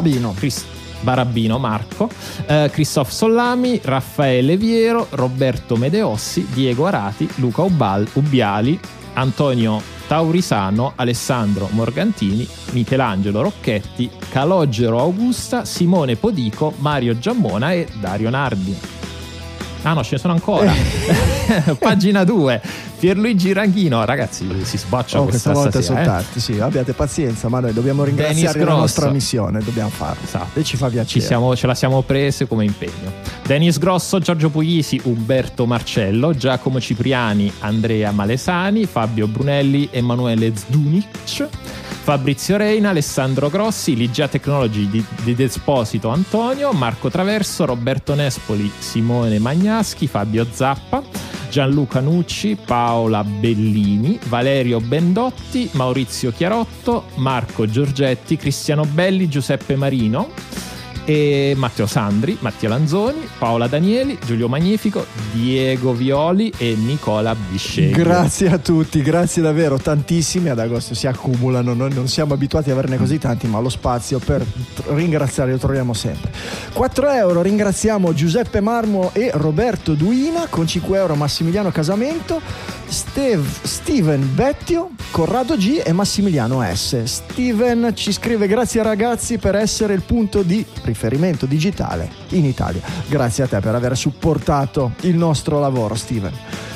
Marco, Christophe Sollami, Raffaele Viero, Roberto Medeossi, Diego Arati, Luca Ubbiali, Antonio Taurisano, Alessandro Morgantini, Michelangelo Rocchetti, Calogero Augusta, Simone Podico, Mario Giammona e Dario Nardi. Ah no, ce ne sono ancora. Pagina 2. Pierluigi Ranghino, ragazzi, si sboccia questa volta stasera. sono tanti, sì, abbiate pazienza, ma noi dobbiamo ringraziare la nostra missione, dobbiamo farlo. Esatto. E ci fa piacere. Ce la siamo prese come impegno. Denis Grosso, Giorgio Puglisi, Umberto Marcello, Giacomo Cipriani, Andrea Malesani, Fabio Brunelli, Emanuele Zdunic, Fabrizio Reina, Alessandro Grossi, Ligia Technology di Desposito Antonio, Marco Traverso, Roberto Nespoli, Simone Magnaschi, Fabio Zappa, Gianluca Nucci, Paola Bellini, Valerio Bendotti, Maurizio Chiarotto, Marco Giorgetti, Cristiano Belli, Giuseppe Marino e Matteo Sandri, Mattia Lanzoni, Paola Danieli, Giulio Magnifico, Diego Violi e Nicola Bisceglie. Grazie a tutti, grazie davvero tantissimi. Ad agosto si accumulano, noi non siamo abituati a averne così tanti, ma lo spazio per ringraziare lo troviamo sempre. 4 euro ringraziamo Giuseppe Marmo e Roberto Duina, con 5 euro Massimiliano Casamento, Steven Bettio, Corrado G e Massimiliano S. Steven ci scrive: grazie ragazzi per essere il punto di riferimento digitale in Italia. Grazie a te per aver supportato il nostro lavoro, Steven.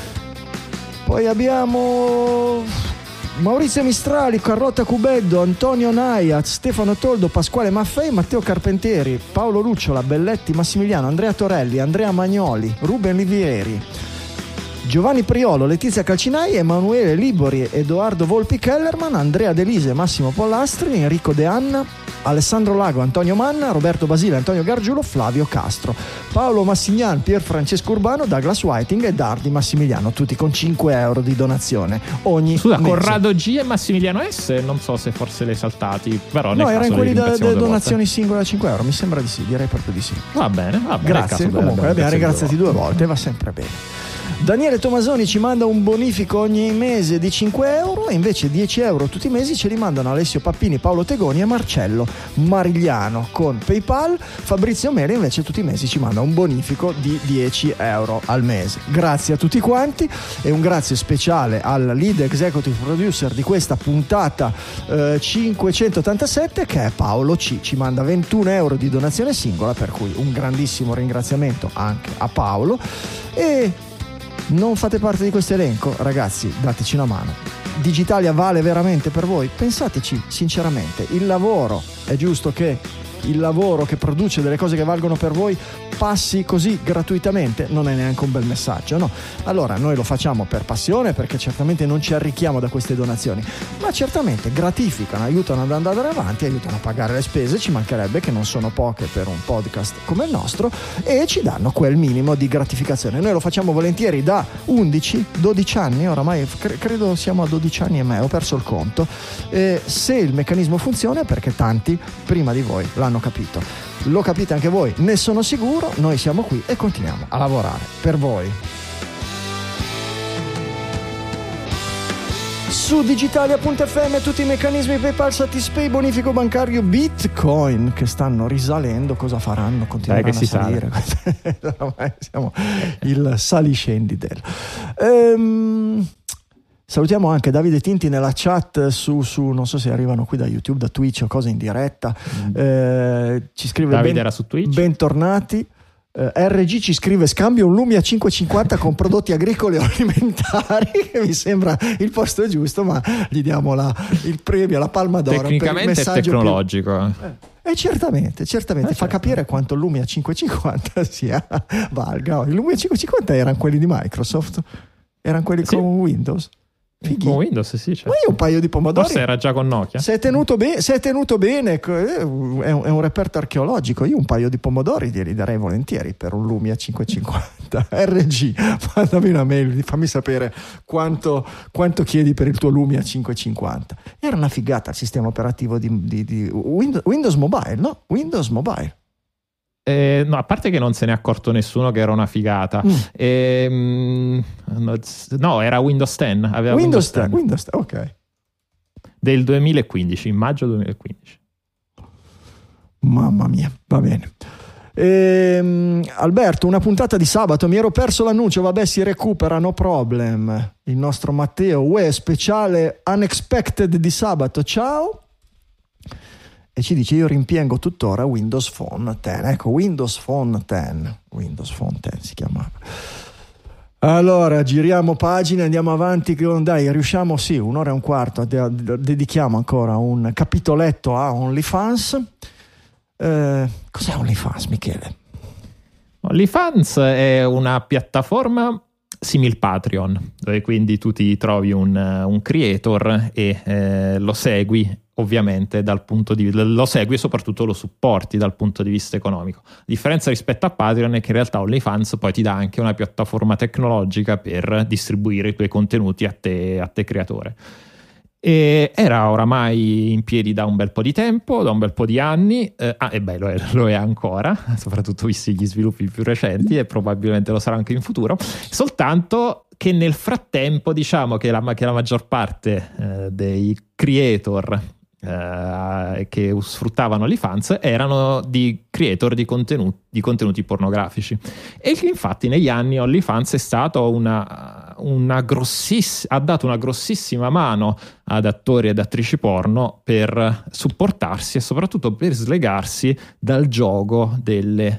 Poi abbiamo Maurizio Mistrali, Carlotta Cubeddo, Antonio Naia, Stefano Toldo, Pasquale Maffei, Matteo Carpentieri, Paolo Lucciola, Belletti Massimiliano, Andrea Torelli, Andrea Magnoli, Ruben Livieri, Giovanni Priolo, Letizia Calcinai, Emanuele Libori, Edoardo Volpi Kellerman, Andrea Delise, Massimo Pollastri, Enrico De Anna, Alessandro Lago, Antonio Manna, Roberto Basile, Antonio Gargiulo, Flavio Castro, Paolo Massignan, Pier Francesco Urbano, Douglas Whiting e Dardi Massimiliano, tutti con 5 euro di donazione ogni Scusa, mese. Corrado G e Massimiliano S, non so se forse le saltati, però no, era in quelli delle donazioni singole a 5 euro, mi sembra di sì, direi proprio di sì. Va bene. Grazie, comunque abbiamo ringraziati 2 volte, va sempre bene. Daniele Tomasoni ci manda un bonifico ogni mese di 5 euro, e invece 10 euro tutti i mesi ce li mandano Alessio Pappini, Paolo Tegoni e Marcello Marigliano con PayPal. Fabrizio Mele invece tutti i mesi ci manda un bonifico di 10 euro al mese. Grazie a tutti quanti e un grazie speciale al lead executive producer di questa puntata 587, che è Paolo C. Ci manda 21 euro di donazione singola, per cui un grandissimo ringraziamento anche a Paolo. E non fate parte di questo elenco, ragazzi, dateci una mano. Digitalia vale veramente per voi? Pensateci sinceramente. Il lavoro, è giusto che il lavoro che produce delle cose che valgono per voi passi così gratuitamente? Non è neanche un bel messaggio, no? Allora noi lo facciamo per passione, perché certamente non ci arricchiamo da queste donazioni, ma certamente gratificano, aiutano ad andare avanti, aiutano a pagare le spese, ci mancherebbe, che non sono poche per un podcast come il nostro, e ci danno quel minimo di gratificazione. Noi lo facciamo volentieri da 11-12 anni, oramai credo siamo a 12 anni e me, ho perso il conto. Se il meccanismo funziona è perché tanti prima di voi l'hanno capito. Lo capite anche voi, ne sono sicuro. Noi siamo qui e continuiamo a lavorare per voi. Su digitalia.fm tutti i meccanismi PayPal, Satispay, bonifico bancario, Bitcoin che stanno risalendo. Cosa faranno? Continueranno a salire. Ormai siamo il saliscendi del... Salutiamo anche Davide Tinti nella chat su non so se arrivano qui da YouTube, da Twitch o cosa in diretta. Ci scrive Davide era su Twitch. Bentornati. RG ci scrive: scambio un Lumia 550 con prodotti agricoli o alimentari, che mi sembra il posto giusto, ma gli diamo il premio, la palma d'oro. Tecnicamente per il è tecnologico. Certamente fa capire quanto il Lumia 550 sia valga. Il Lumia 550 erano quelli di Microsoft, erano quelli con Windows. Con Windows, sì, certo. Ma io un paio di pomodori. Forse era già con Nokia. Se è tenuto bene, è un reperto archeologico. Io un paio di pomodori glieli darei volentieri per un Lumia 550. RG, mandami una mail, fammi sapere quanto chiedi per il tuo Lumia 550. Era una figata il sistema operativo di Windows Mobile, no? Windows Mobile. No, a parte che non se ne è accorto nessuno che era una figata. No, era Windows 10. Aveva Windows 10, ok. Del 2015, in maggio 2015. Mamma mia, va bene. Alberto, una puntata di sabato, mi ero perso l'annuncio, vabbè, si recupera, no problem. Il nostro Matteo, speciale unexpected di sabato, ciao. e ci dice: io rimpiango tuttora Windows Phone 10. Ecco, Windows Phone 10 si chiamava. Allora giriamo pagina, andiamo avanti, dai, riusciamo, sì, 1:15 dedichiamo ancora un capitoletto a OnlyFans. Cos'è OnlyFans, Michele? OnlyFans è una piattaforma simil Patreon, dove quindi tu ti trovi un creator e lo segui, ovviamente lo segui e soprattutto lo supporti dal punto di vista economico. La differenza rispetto a Patreon è che in realtà OnlyFans poi ti dà anche una piattaforma tecnologica per distribuire i tuoi contenuti a te creatore. E era oramai in piedi da un bel po' di tempo, da un bel po' di anni, lo è ancora, soprattutto visti gli sviluppi più recenti, e probabilmente lo sarà anche in futuro, soltanto che nel frattempo diciamo che la maggior parte dei creator che sfruttavano OnlyFans erano di creator di contenuti pornografici, e che infatti negli anni OnlyFans è stato ha dato una grossissima mano ad attori ed attrici porno per supportarsi e soprattutto per slegarsi dal giogo delle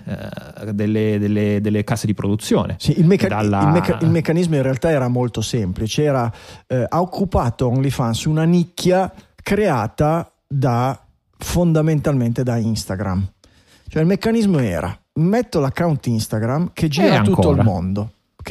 case di produzione. Sì, il meccanismo in realtà era molto semplice, ha occupato OnlyFans una nicchia creata fondamentalmente da Instagram. Cioè il meccanismo era: metto l'account Instagram che gira tutto il mondo,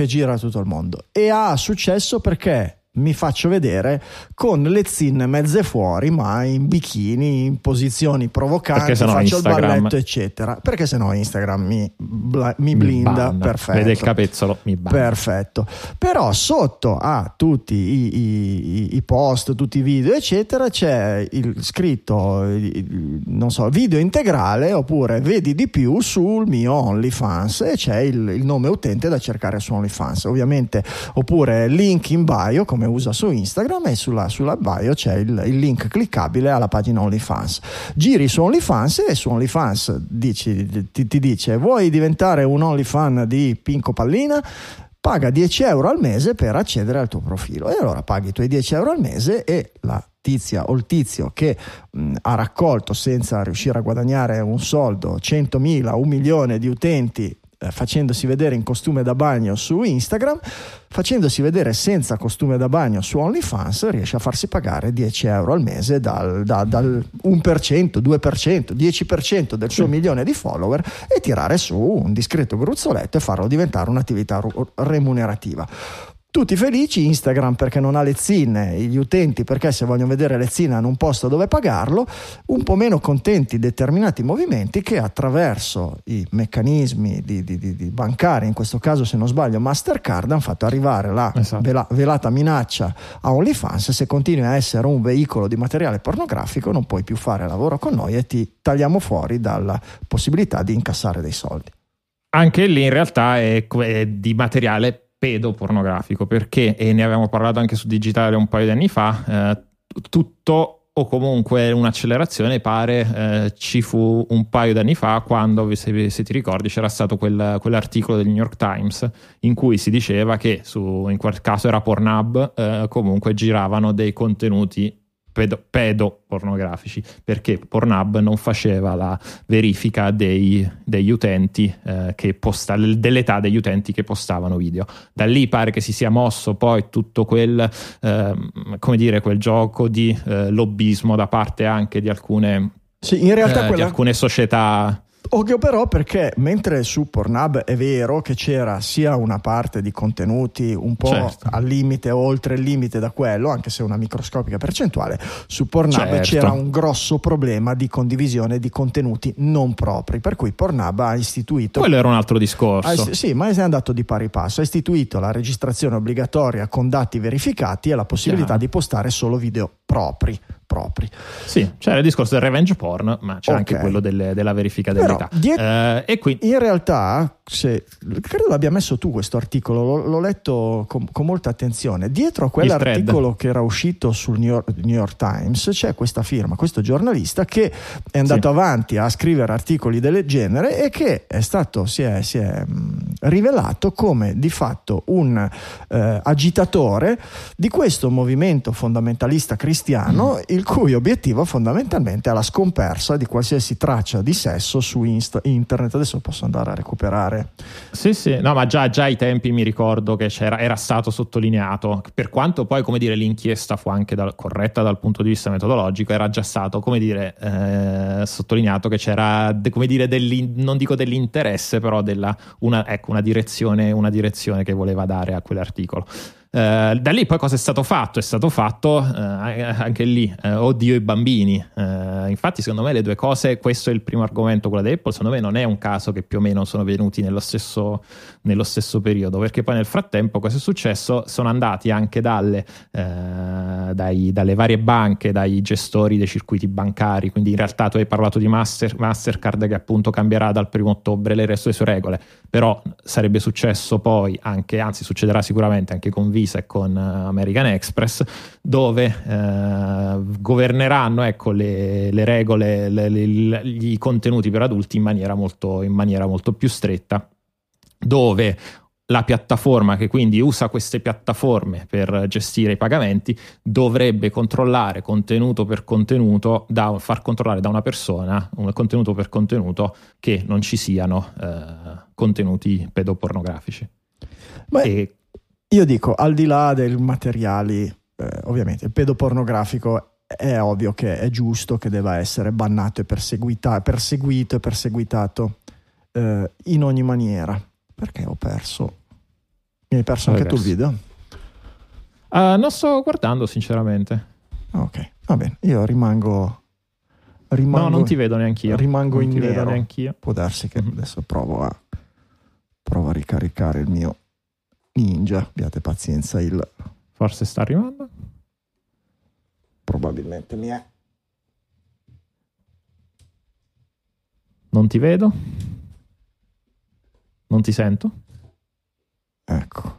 e ha successo perché mi faccio vedere con le zinne mezze fuori, ma in bikini, in posizioni provocanti, faccio il balletto eccetera, perché sennò Instagram mi blinda. Perfetto, vede il capezzolo, mi banda. Perfetto. Però sotto a tutti i post, tutti i video eccetera, c'è il scritto non so, video integrale, oppure vedi di più sul mio OnlyFans, e c'è il nome utente da cercare su OnlyFans, ovviamente, oppure link in bio come usa su Instagram, e sulla bio c'è il link cliccabile alla pagina OnlyFans. Giri su OnlyFans e su OnlyFans ti dice: vuoi diventare un OnlyFan di Pinco Pallina? Paga 10 euro al mese per accedere al tuo profilo. E allora paghi i tuoi 10 euro al mese, e la tizia o il tizio che ha raccolto, senza riuscire a guadagnare un soldo, 100.000, 1 milione di utenti, facendosi vedere in costume da bagno su Instagram, facendosi vedere senza costume da bagno su OnlyFans, riesce a farsi pagare 10 euro al mese dal 1%, 2%, 10% del suo milione di follower, e tirare su un discreto gruzzoletto e farlo diventare un'attività remunerativa. Tutti felici, Instagram perché non ha le zinne, gli utenti perché se vogliono vedere le zinne hanno un posto dove pagarlo, un po' meno contenti determinati movimenti che attraverso i meccanismi di bancari, in questo caso se non sbaglio Mastercard, hanno fatto arrivare la velata minaccia a OnlyFans: se continui a essere un veicolo di materiale pornografico non puoi più fare lavoro con noi e ti tagliamo fuori dalla possibilità di incassare dei soldi. Anche lì in realtà è di materiale pedopornografico, perché, e ne avevamo parlato anche su Digitale un paio di anni fa, tutto, o comunque un'accelerazione pare ci fu un paio di anni fa, quando, se ti ricordi, c'era stato quell'articolo del New York Times in cui si diceva che in quel caso era Pornhub, comunque giravano dei contenuti pedopornografici, perché Pornhub non faceva la verifica degli utenti dell'età degli utenti che postavano video. Da lì pare che si sia mosso poi tutto quel gioco di lobbismo da parte anche di alcune in realtà di alcune società. Occhio però, perché mentre su Pornhub è vero che c'era sia una parte di contenuti un po' al limite, oltre il limite da quello, anche se una microscopica percentuale, su Pornhub c'era un grosso problema di condivisione di contenuti non propri, per cui Pornhub ha istituito... Quello era un altro discorso. Sì, ma è andato di pari passo, ha istituito la registrazione obbligatoria con dati verificati e la possibilità di postare solo video propri. Sì, c'era il discorso del revenge porn, ma c'è anche quello della verifica dell'età. E quindi in realtà, credo l'abbia messo tu questo articolo, l'ho letto con molta attenzione. Dietro a quell'articolo che era uscito sul New York Times c'è questa firma, questo giornalista che è andato avanti a scrivere articoli del genere e che si è rivelato come di fatto un agitatore di questo movimento fondamentalista cristiano il cui obiettivo fondamentalmente è la scompersa di qualsiasi traccia di sesso su internet. Adesso posso andare a recuperare. Sì, no, ma già ai tempi mi ricordo che era stato sottolineato, per quanto poi, come dire, l'inchiesta fu anche corretta dal punto di vista metodologico, era già stato, come dire, sottolineato che c'era, come dire, non dico dell'interesse, però una direzione che voleva dare a quell'articolo. Da lì poi cosa è stato fatto? È stato fatto anche lì, oddio i bambini. Infatti secondo me le due cose, questo è il primo argomento, quello di Apple, secondo me non è un caso che più o meno sono venuti nello stesso periodo, perché poi nel frattempo cosa è successo? Sono andati anche dalle varie banche, dai gestori dei circuiti bancari, quindi in realtà tu hai parlato di Mastercard che appunto cambierà dal 1 ottobre le sue regole, però sarebbe successo poi anche, anzi succederà sicuramente anche con Visa e con American Express, dove governeranno, ecco, le regole, i contenuti per adulti in maniera molto più stretta, dove la piattaforma che quindi usa queste piattaforme per gestire i pagamenti dovrebbe controllare contenuto per contenuto, far controllare da una persona un contenuto per contenuto che non ci siano contenuti pedopornografici. Io dico, al di là dei materiali, ovviamente il pedopornografico è ovvio che è giusto che debba essere bannato e perseguito e perseguitato in ogni maniera. Perché mi hai perso anche tu il video? Non sto guardando sinceramente. Ok, va bene, io rimango no, non ti vedo neanch'io. Rimango in nero. Vedo neanch'io. Può darsi che adesso provo a ricaricare il mio Ninja. Abbiate pazienza, forse sta arrivando. Probabilmente mi è. Non ti vedo. Non ti sento. Ecco.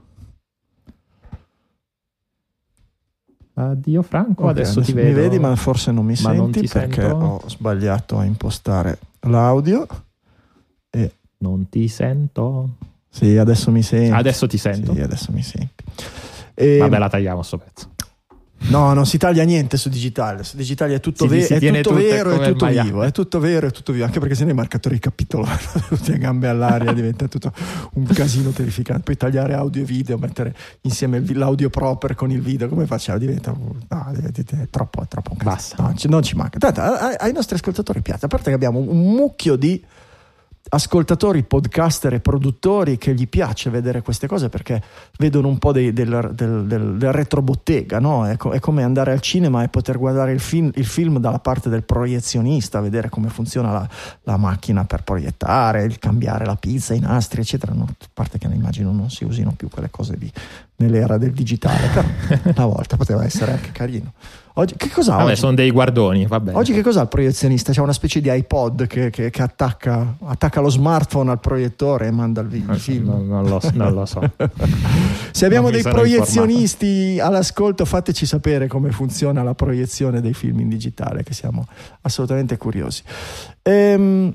Addio Franco, Okay, adesso ti vedo. Mi vedi, ma forse non mi senti, non ti perché sento. ho sbagliato a impostare l'audio e non ti sento. Sì, adesso mi senti. Adesso ti sento. Sì, adesso mi senti. Vabbè, la tagliamo sto pezzo. No, non si taglia niente su digitale. Su digitale è tutto vero, è tutto vero, è tutto vivo, è tutto vero, è tutto vivo. Anche perché se no i marcatori di capitolo vanno tutti a gambe all'aria, diventa tutto un casino terrificante. Poi tagliare audio e video, mettere insieme l'audio proper con il video, come facciamo? Diventa è troppo un casino. Basta. No, non ci manca. Tanto ai nostri ascoltatori piace, a parte che abbiamo un mucchio di ascoltatori, podcaster e produttori che gli piace vedere queste cose perché vedono un po' del retrobottega, no? È come andare al cinema e poter guardare il film dalla parte del proiezionista, vedere come funziona la macchina per proiettare, il cambiare la pizza, i nastri eccetera. No, a parte che immagino non si usino più quelle cose lì nell'era del digitale, però una volta poteva essere anche carino. Oggi, che cosa ha? Vabbè, sono dei guardoni, va bene. Oggi che cosa ha il proiezionista? C'è una specie di iPod che attacca lo smartphone al proiettore e manda il film. Non lo so. Se abbiamo dei proiezionisti all'ascolto, fateci sapere come funziona la proiezione dei film in digitale, che siamo assolutamente curiosi. È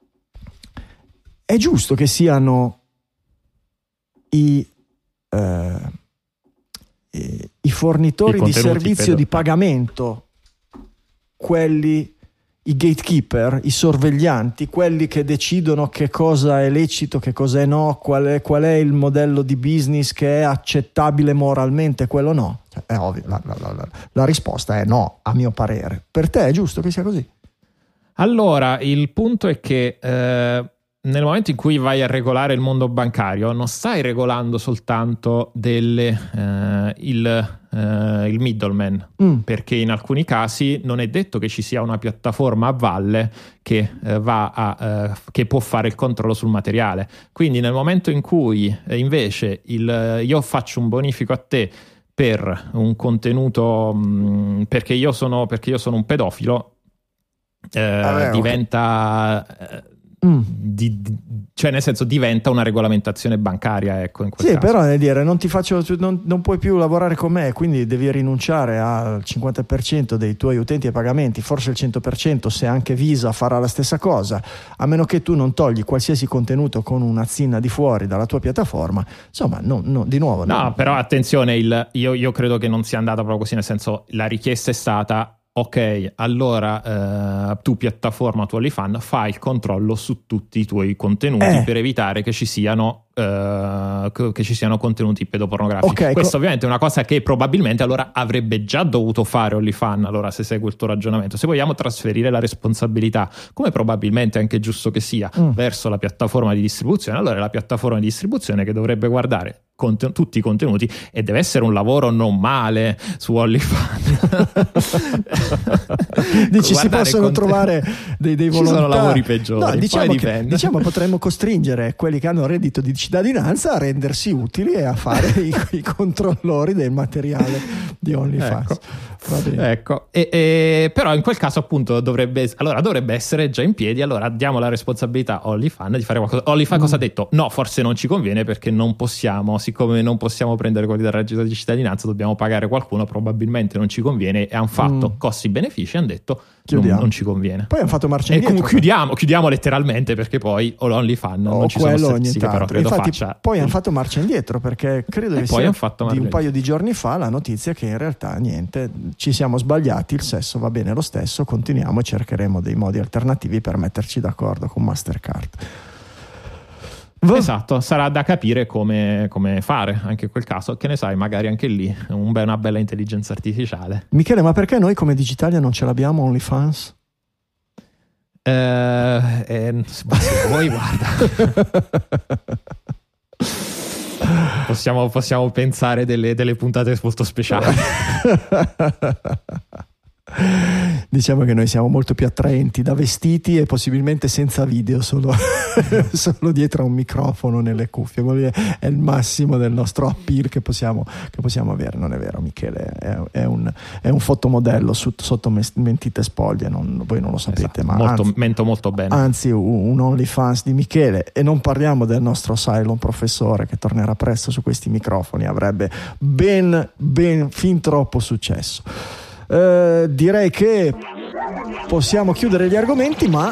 giusto che siano i fornitori di servizio di pagamento, quelli, i gatekeeper, i sorveglianti, quelli che decidono che cosa è lecito, che cosa è no, qual è il modello di business che è accettabile moralmente, quello no. Cioè, è ovvio, la risposta è no, a mio parere. Per te è giusto che sia così? Allora, il punto è che nel momento in cui vai a regolare il mondo bancario non stai regolando soltanto il middleman, perché in alcuni casi non è detto che ci sia una piattaforma a valle che che può fare il controllo sul materiale. Quindi nel momento in cui invece io faccio un bonifico a te per un contenuto perché io sono un pedofilo, diventa cioè nel senso diventa una regolamentazione bancaria, ecco, in quel caso. Però nel dire non puoi più lavorare con me, quindi devi rinunciare al 50% dei tuoi utenti e pagamenti, forse il 100% se anche Visa farà la stessa cosa, a meno che tu non togli qualsiasi contenuto con una zinna di fuori dalla tua piattaforma. Insomma, di nuovo no, però attenzione, io credo che non sia andata proprio così, nel senso la richiesta è stata ok, allora tu piattaforma, tu OnlyFans, fai il controllo su tutti i tuoi contenuti per evitare che ci siano contenuti pedopornografici. Okay, questo ovviamente è una cosa che probabilmente allora avrebbe già dovuto fare OnlyFans, allora se segue il tuo ragionamento. Se vogliamo trasferire la responsabilità, come probabilmente è anche giusto che sia, verso la piattaforma di distribuzione, allora è la piattaforma di distribuzione che dovrebbe guardare tutti i contenuti, e deve essere un lavoro non male su OnlyFans. Dici si possono trovare dei volontari. Ci sono lavori peggiori. No, diciamo potremmo costringere quelli che hanno reddito di cittadinanza a rendersi utili e a fare i controllori del materiale di OnlyFans. Ecco. Però in quel caso appunto dovrebbe essere già in piedi. Allora diamo la responsabilità a OnlyFans di fare qualcosa. OnlyFans cosa ha detto? No, forse non ci conviene, perché non possiamo, siccome non possiamo prendere quelli del reddito di cittadinanza, dobbiamo pagare qualcuno, probabilmente non ci conviene, e hanno fatto costi-benefici, hanno detto non ci conviene. Poi hanno fatto marcia indietro. Chiudiamo letteralmente, perché poi OnlyFans non ci sono stati, sì, però credo faccia. Poi hanno fatto marcia indietro, perché credo che sia di un paio di giorni fa la notizia che in realtà niente, ci siamo sbagliati, il sesso va bene lo stesso, continuiamo e cercheremo dei modi alternativi per metterci d'accordo con Mastercard. Esatto, sarà da capire come fare anche in quel caso, che ne sai, magari anche lì una bella intelligenza artificiale. Michele, ma perché noi come Digitalia non ce l'abbiamo OnlyFans? Se vuoi, guarda. Possiamo pensare delle puntate molto speciali. Diciamo che noi siamo molto più attraenti da vestiti e possibilmente senza video, solo dietro a un microfono nelle cuffie. È il massimo del nostro appeal che possiamo avere. Non è vero, Michele è un fotomodello sotto mentite spoglie, voi non lo sapete, esatto, ma mento molto bene. Anzi, un OnlyFans di Michele, e non parliamo del nostro Cylon professore che tornerà presto su questi microfoni, avrebbe ben fin troppo successo. Direi che possiamo chiudere gli argomenti, ma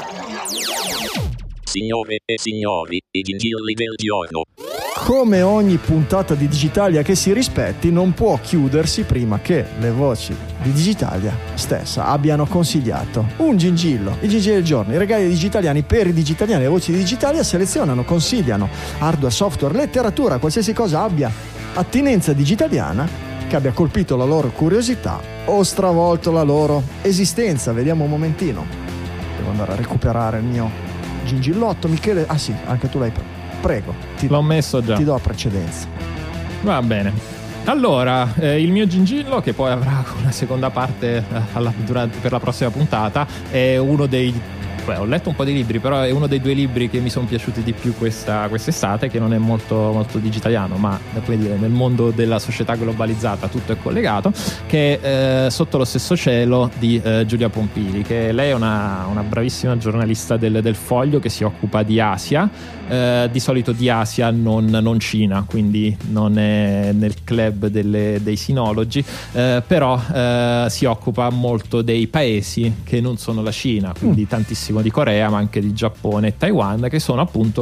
signore e signori, i gingilli del giorno. Come ogni puntata di Digitalia che si rispetti, non può chiudersi prima che le voci di Digitalia stessa abbiano consigliato un gingillo. I gingilli del giorno, i regali digitaliani per i digitaliani. Le voci di Digitalia selezionano, consigliano hardware, software, letteratura, qualsiasi cosa abbia attinenza digitaliana, che abbia colpito la loro curiosità o stravolto la loro esistenza. Vediamo un momentino, devo andare a recuperare il mio gingillotto. Michele, sì, anche tu l'hai prego, l'ho messo già, ti do precedenza. Va bene, allora il mio gingillo, che poi avrà una seconda parte per la prossima puntata, è uno dei ho letto un po' di libri, però è uno dei 2 libri che mi sono piaciuti di più quest'estate, che non è molto, molto digitaliano, ma come dire, nel mondo della società globalizzata tutto è collegato, che è Sotto lo stesso cielo di Giulia Pompili, che lei è una bravissima giornalista del Foglio, che si occupa di Asia, di solito di Asia, non Cina, quindi non è nel club dei sinologi, però si occupa molto dei paesi che non sono la Cina, quindi tantissimo di Corea, ma anche di Giappone e Taiwan, che sono appunto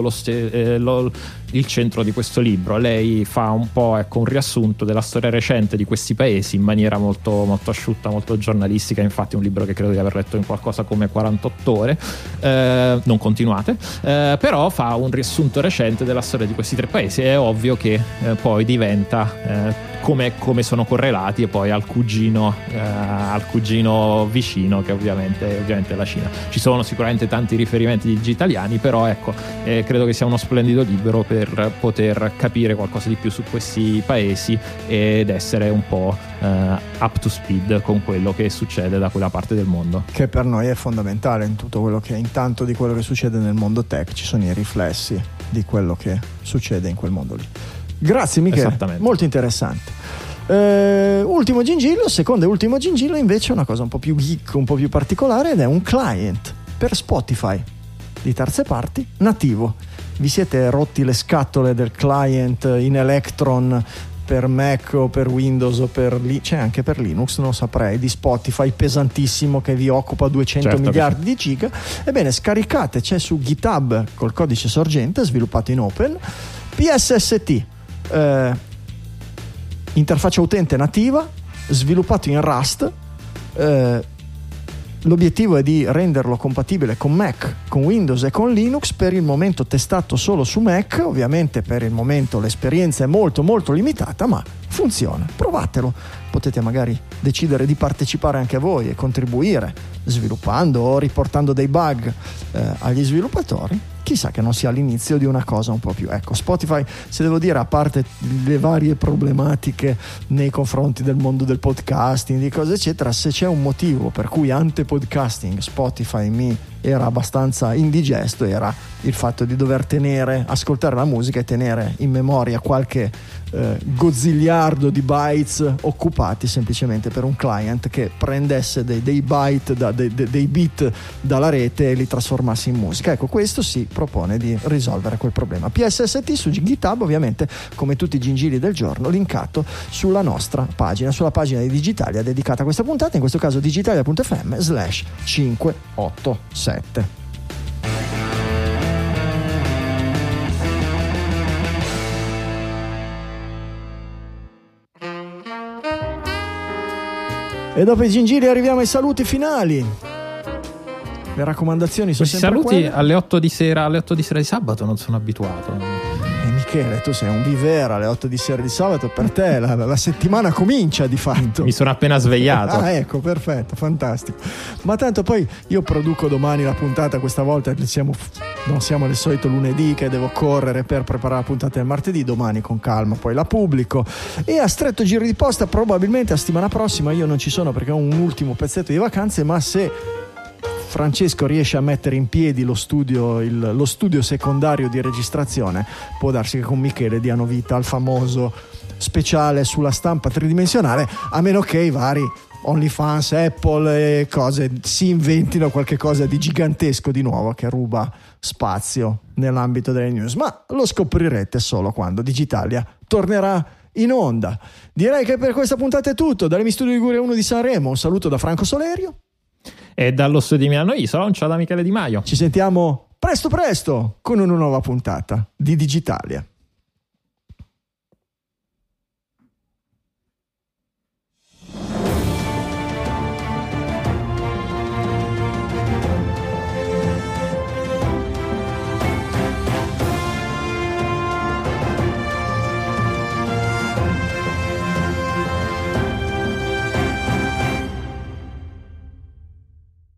il centro di questo libro. Lei fa un po' un riassunto della storia recente di questi paesi in maniera molto, molto asciutta, molto giornalistica. Infatti è un libro che credo di aver letto in qualcosa come 48 ore, non continuate, però fa un riassunto recente della storia di questi 3 paesi. È ovvio che poi diventa come sono correlati e poi al cugino vicino, che ovviamente è la Cina. Ci sono sicuramente tanti riferimenti digitaliani, però credo che sia uno splendido libro per poter capire qualcosa di più su questi paesi ed essere un po' up to speed con quello che succede da quella parte del mondo, che per noi è fondamentale in tutto quello che, intanto di quello che succede nel mondo tech ci sono i riflessi di quello che succede in quel mondo lì. Grazie Michele, molto interessante. Ultimo gingillo, secondo e ultimo gingillo, invece è una cosa un po' più geek, un po' più particolare, ed è un client per Spotify di terze parti nativo. Vi siete rotti le scatole del client in Electron per Mac o per Windows o c'è anche per Linux, non lo saprei, di Spotify pesantissimo che vi occupa 200 miliardi di giga? Ebbene, scaricate, c'è su GitHub col codice sorgente, sviluppato in Open, PSST, interfaccia utente nativa, sviluppato in Rust, L'obiettivo è di renderlo compatibile con Mac, con Windows e con Linux, per il momento testato solo su Mac. Ovviamente per il momento l'esperienza è molto molto limitata, ma funziona. Provatelo, potete magari decidere di partecipare anche voi e contribuire sviluppando o riportando dei bug agli sviluppatori. Chissà che non sia l'inizio di una cosa un po' più. Ecco, Spotify, se devo dire, a parte le varie problematiche nei confronti del mondo del podcasting, di cose eccetera, se c'è un motivo per cui ante podcasting Spotify mi era abbastanza indigesto, era il fatto di dover ascoltare la musica e tenere in memoria qualche gozziliardo di bytes occupati semplicemente per un client che prendesse dei byte dei bit dalla rete e li trasformasse in musica. Ecco, questo si propone di risolvere quel problema. PSST su GitHub, ovviamente, come tutti i gingilli del giorno, linkato sulla nostra pagina, sulla pagina di Digitalia dedicata a questa puntata, in questo caso digitalia.fm/587. E dopo i gingilli arriviamo ai saluti finali. Le raccomandazioni sono questi sempre saluti quelle. alle 8 di sera di sabato non sono abituato. Michele, tu sei un vivere alle 8 di sera di sabato, per te la settimana comincia di fatto. Mi sono appena svegliato. Ah, ecco, perfetto, fantastico. Ma tanto poi io produco domani la puntata, questa volta non siamo nel solito lunedì che devo correre per preparare la puntata del martedì, domani con calma poi la pubblico, e a stretto giro di posta probabilmente la settimana prossima io non ci sono perché ho un ultimo pezzetto di vacanze, ma se Francesco riesce a mettere in piedi lo studio secondario di registrazione, può darsi che con Michele diano vita al famoso speciale sulla stampa tridimensionale, a meno che i vari OnlyFans, Apple e cose si inventino qualche cosa di gigantesco di nuovo che ruba spazio nell'ambito delle news, ma lo scoprirete solo quando Digitalia tornerà in onda. Direi che per questa puntata è tutto. Dall'Emi Studio Liguria 1 di Sanremo un saluto da Franco Solerio. E dallo studio di Milano Isola un ciao da Michele Di Maio. Ci sentiamo presto con una nuova puntata di Digitalia.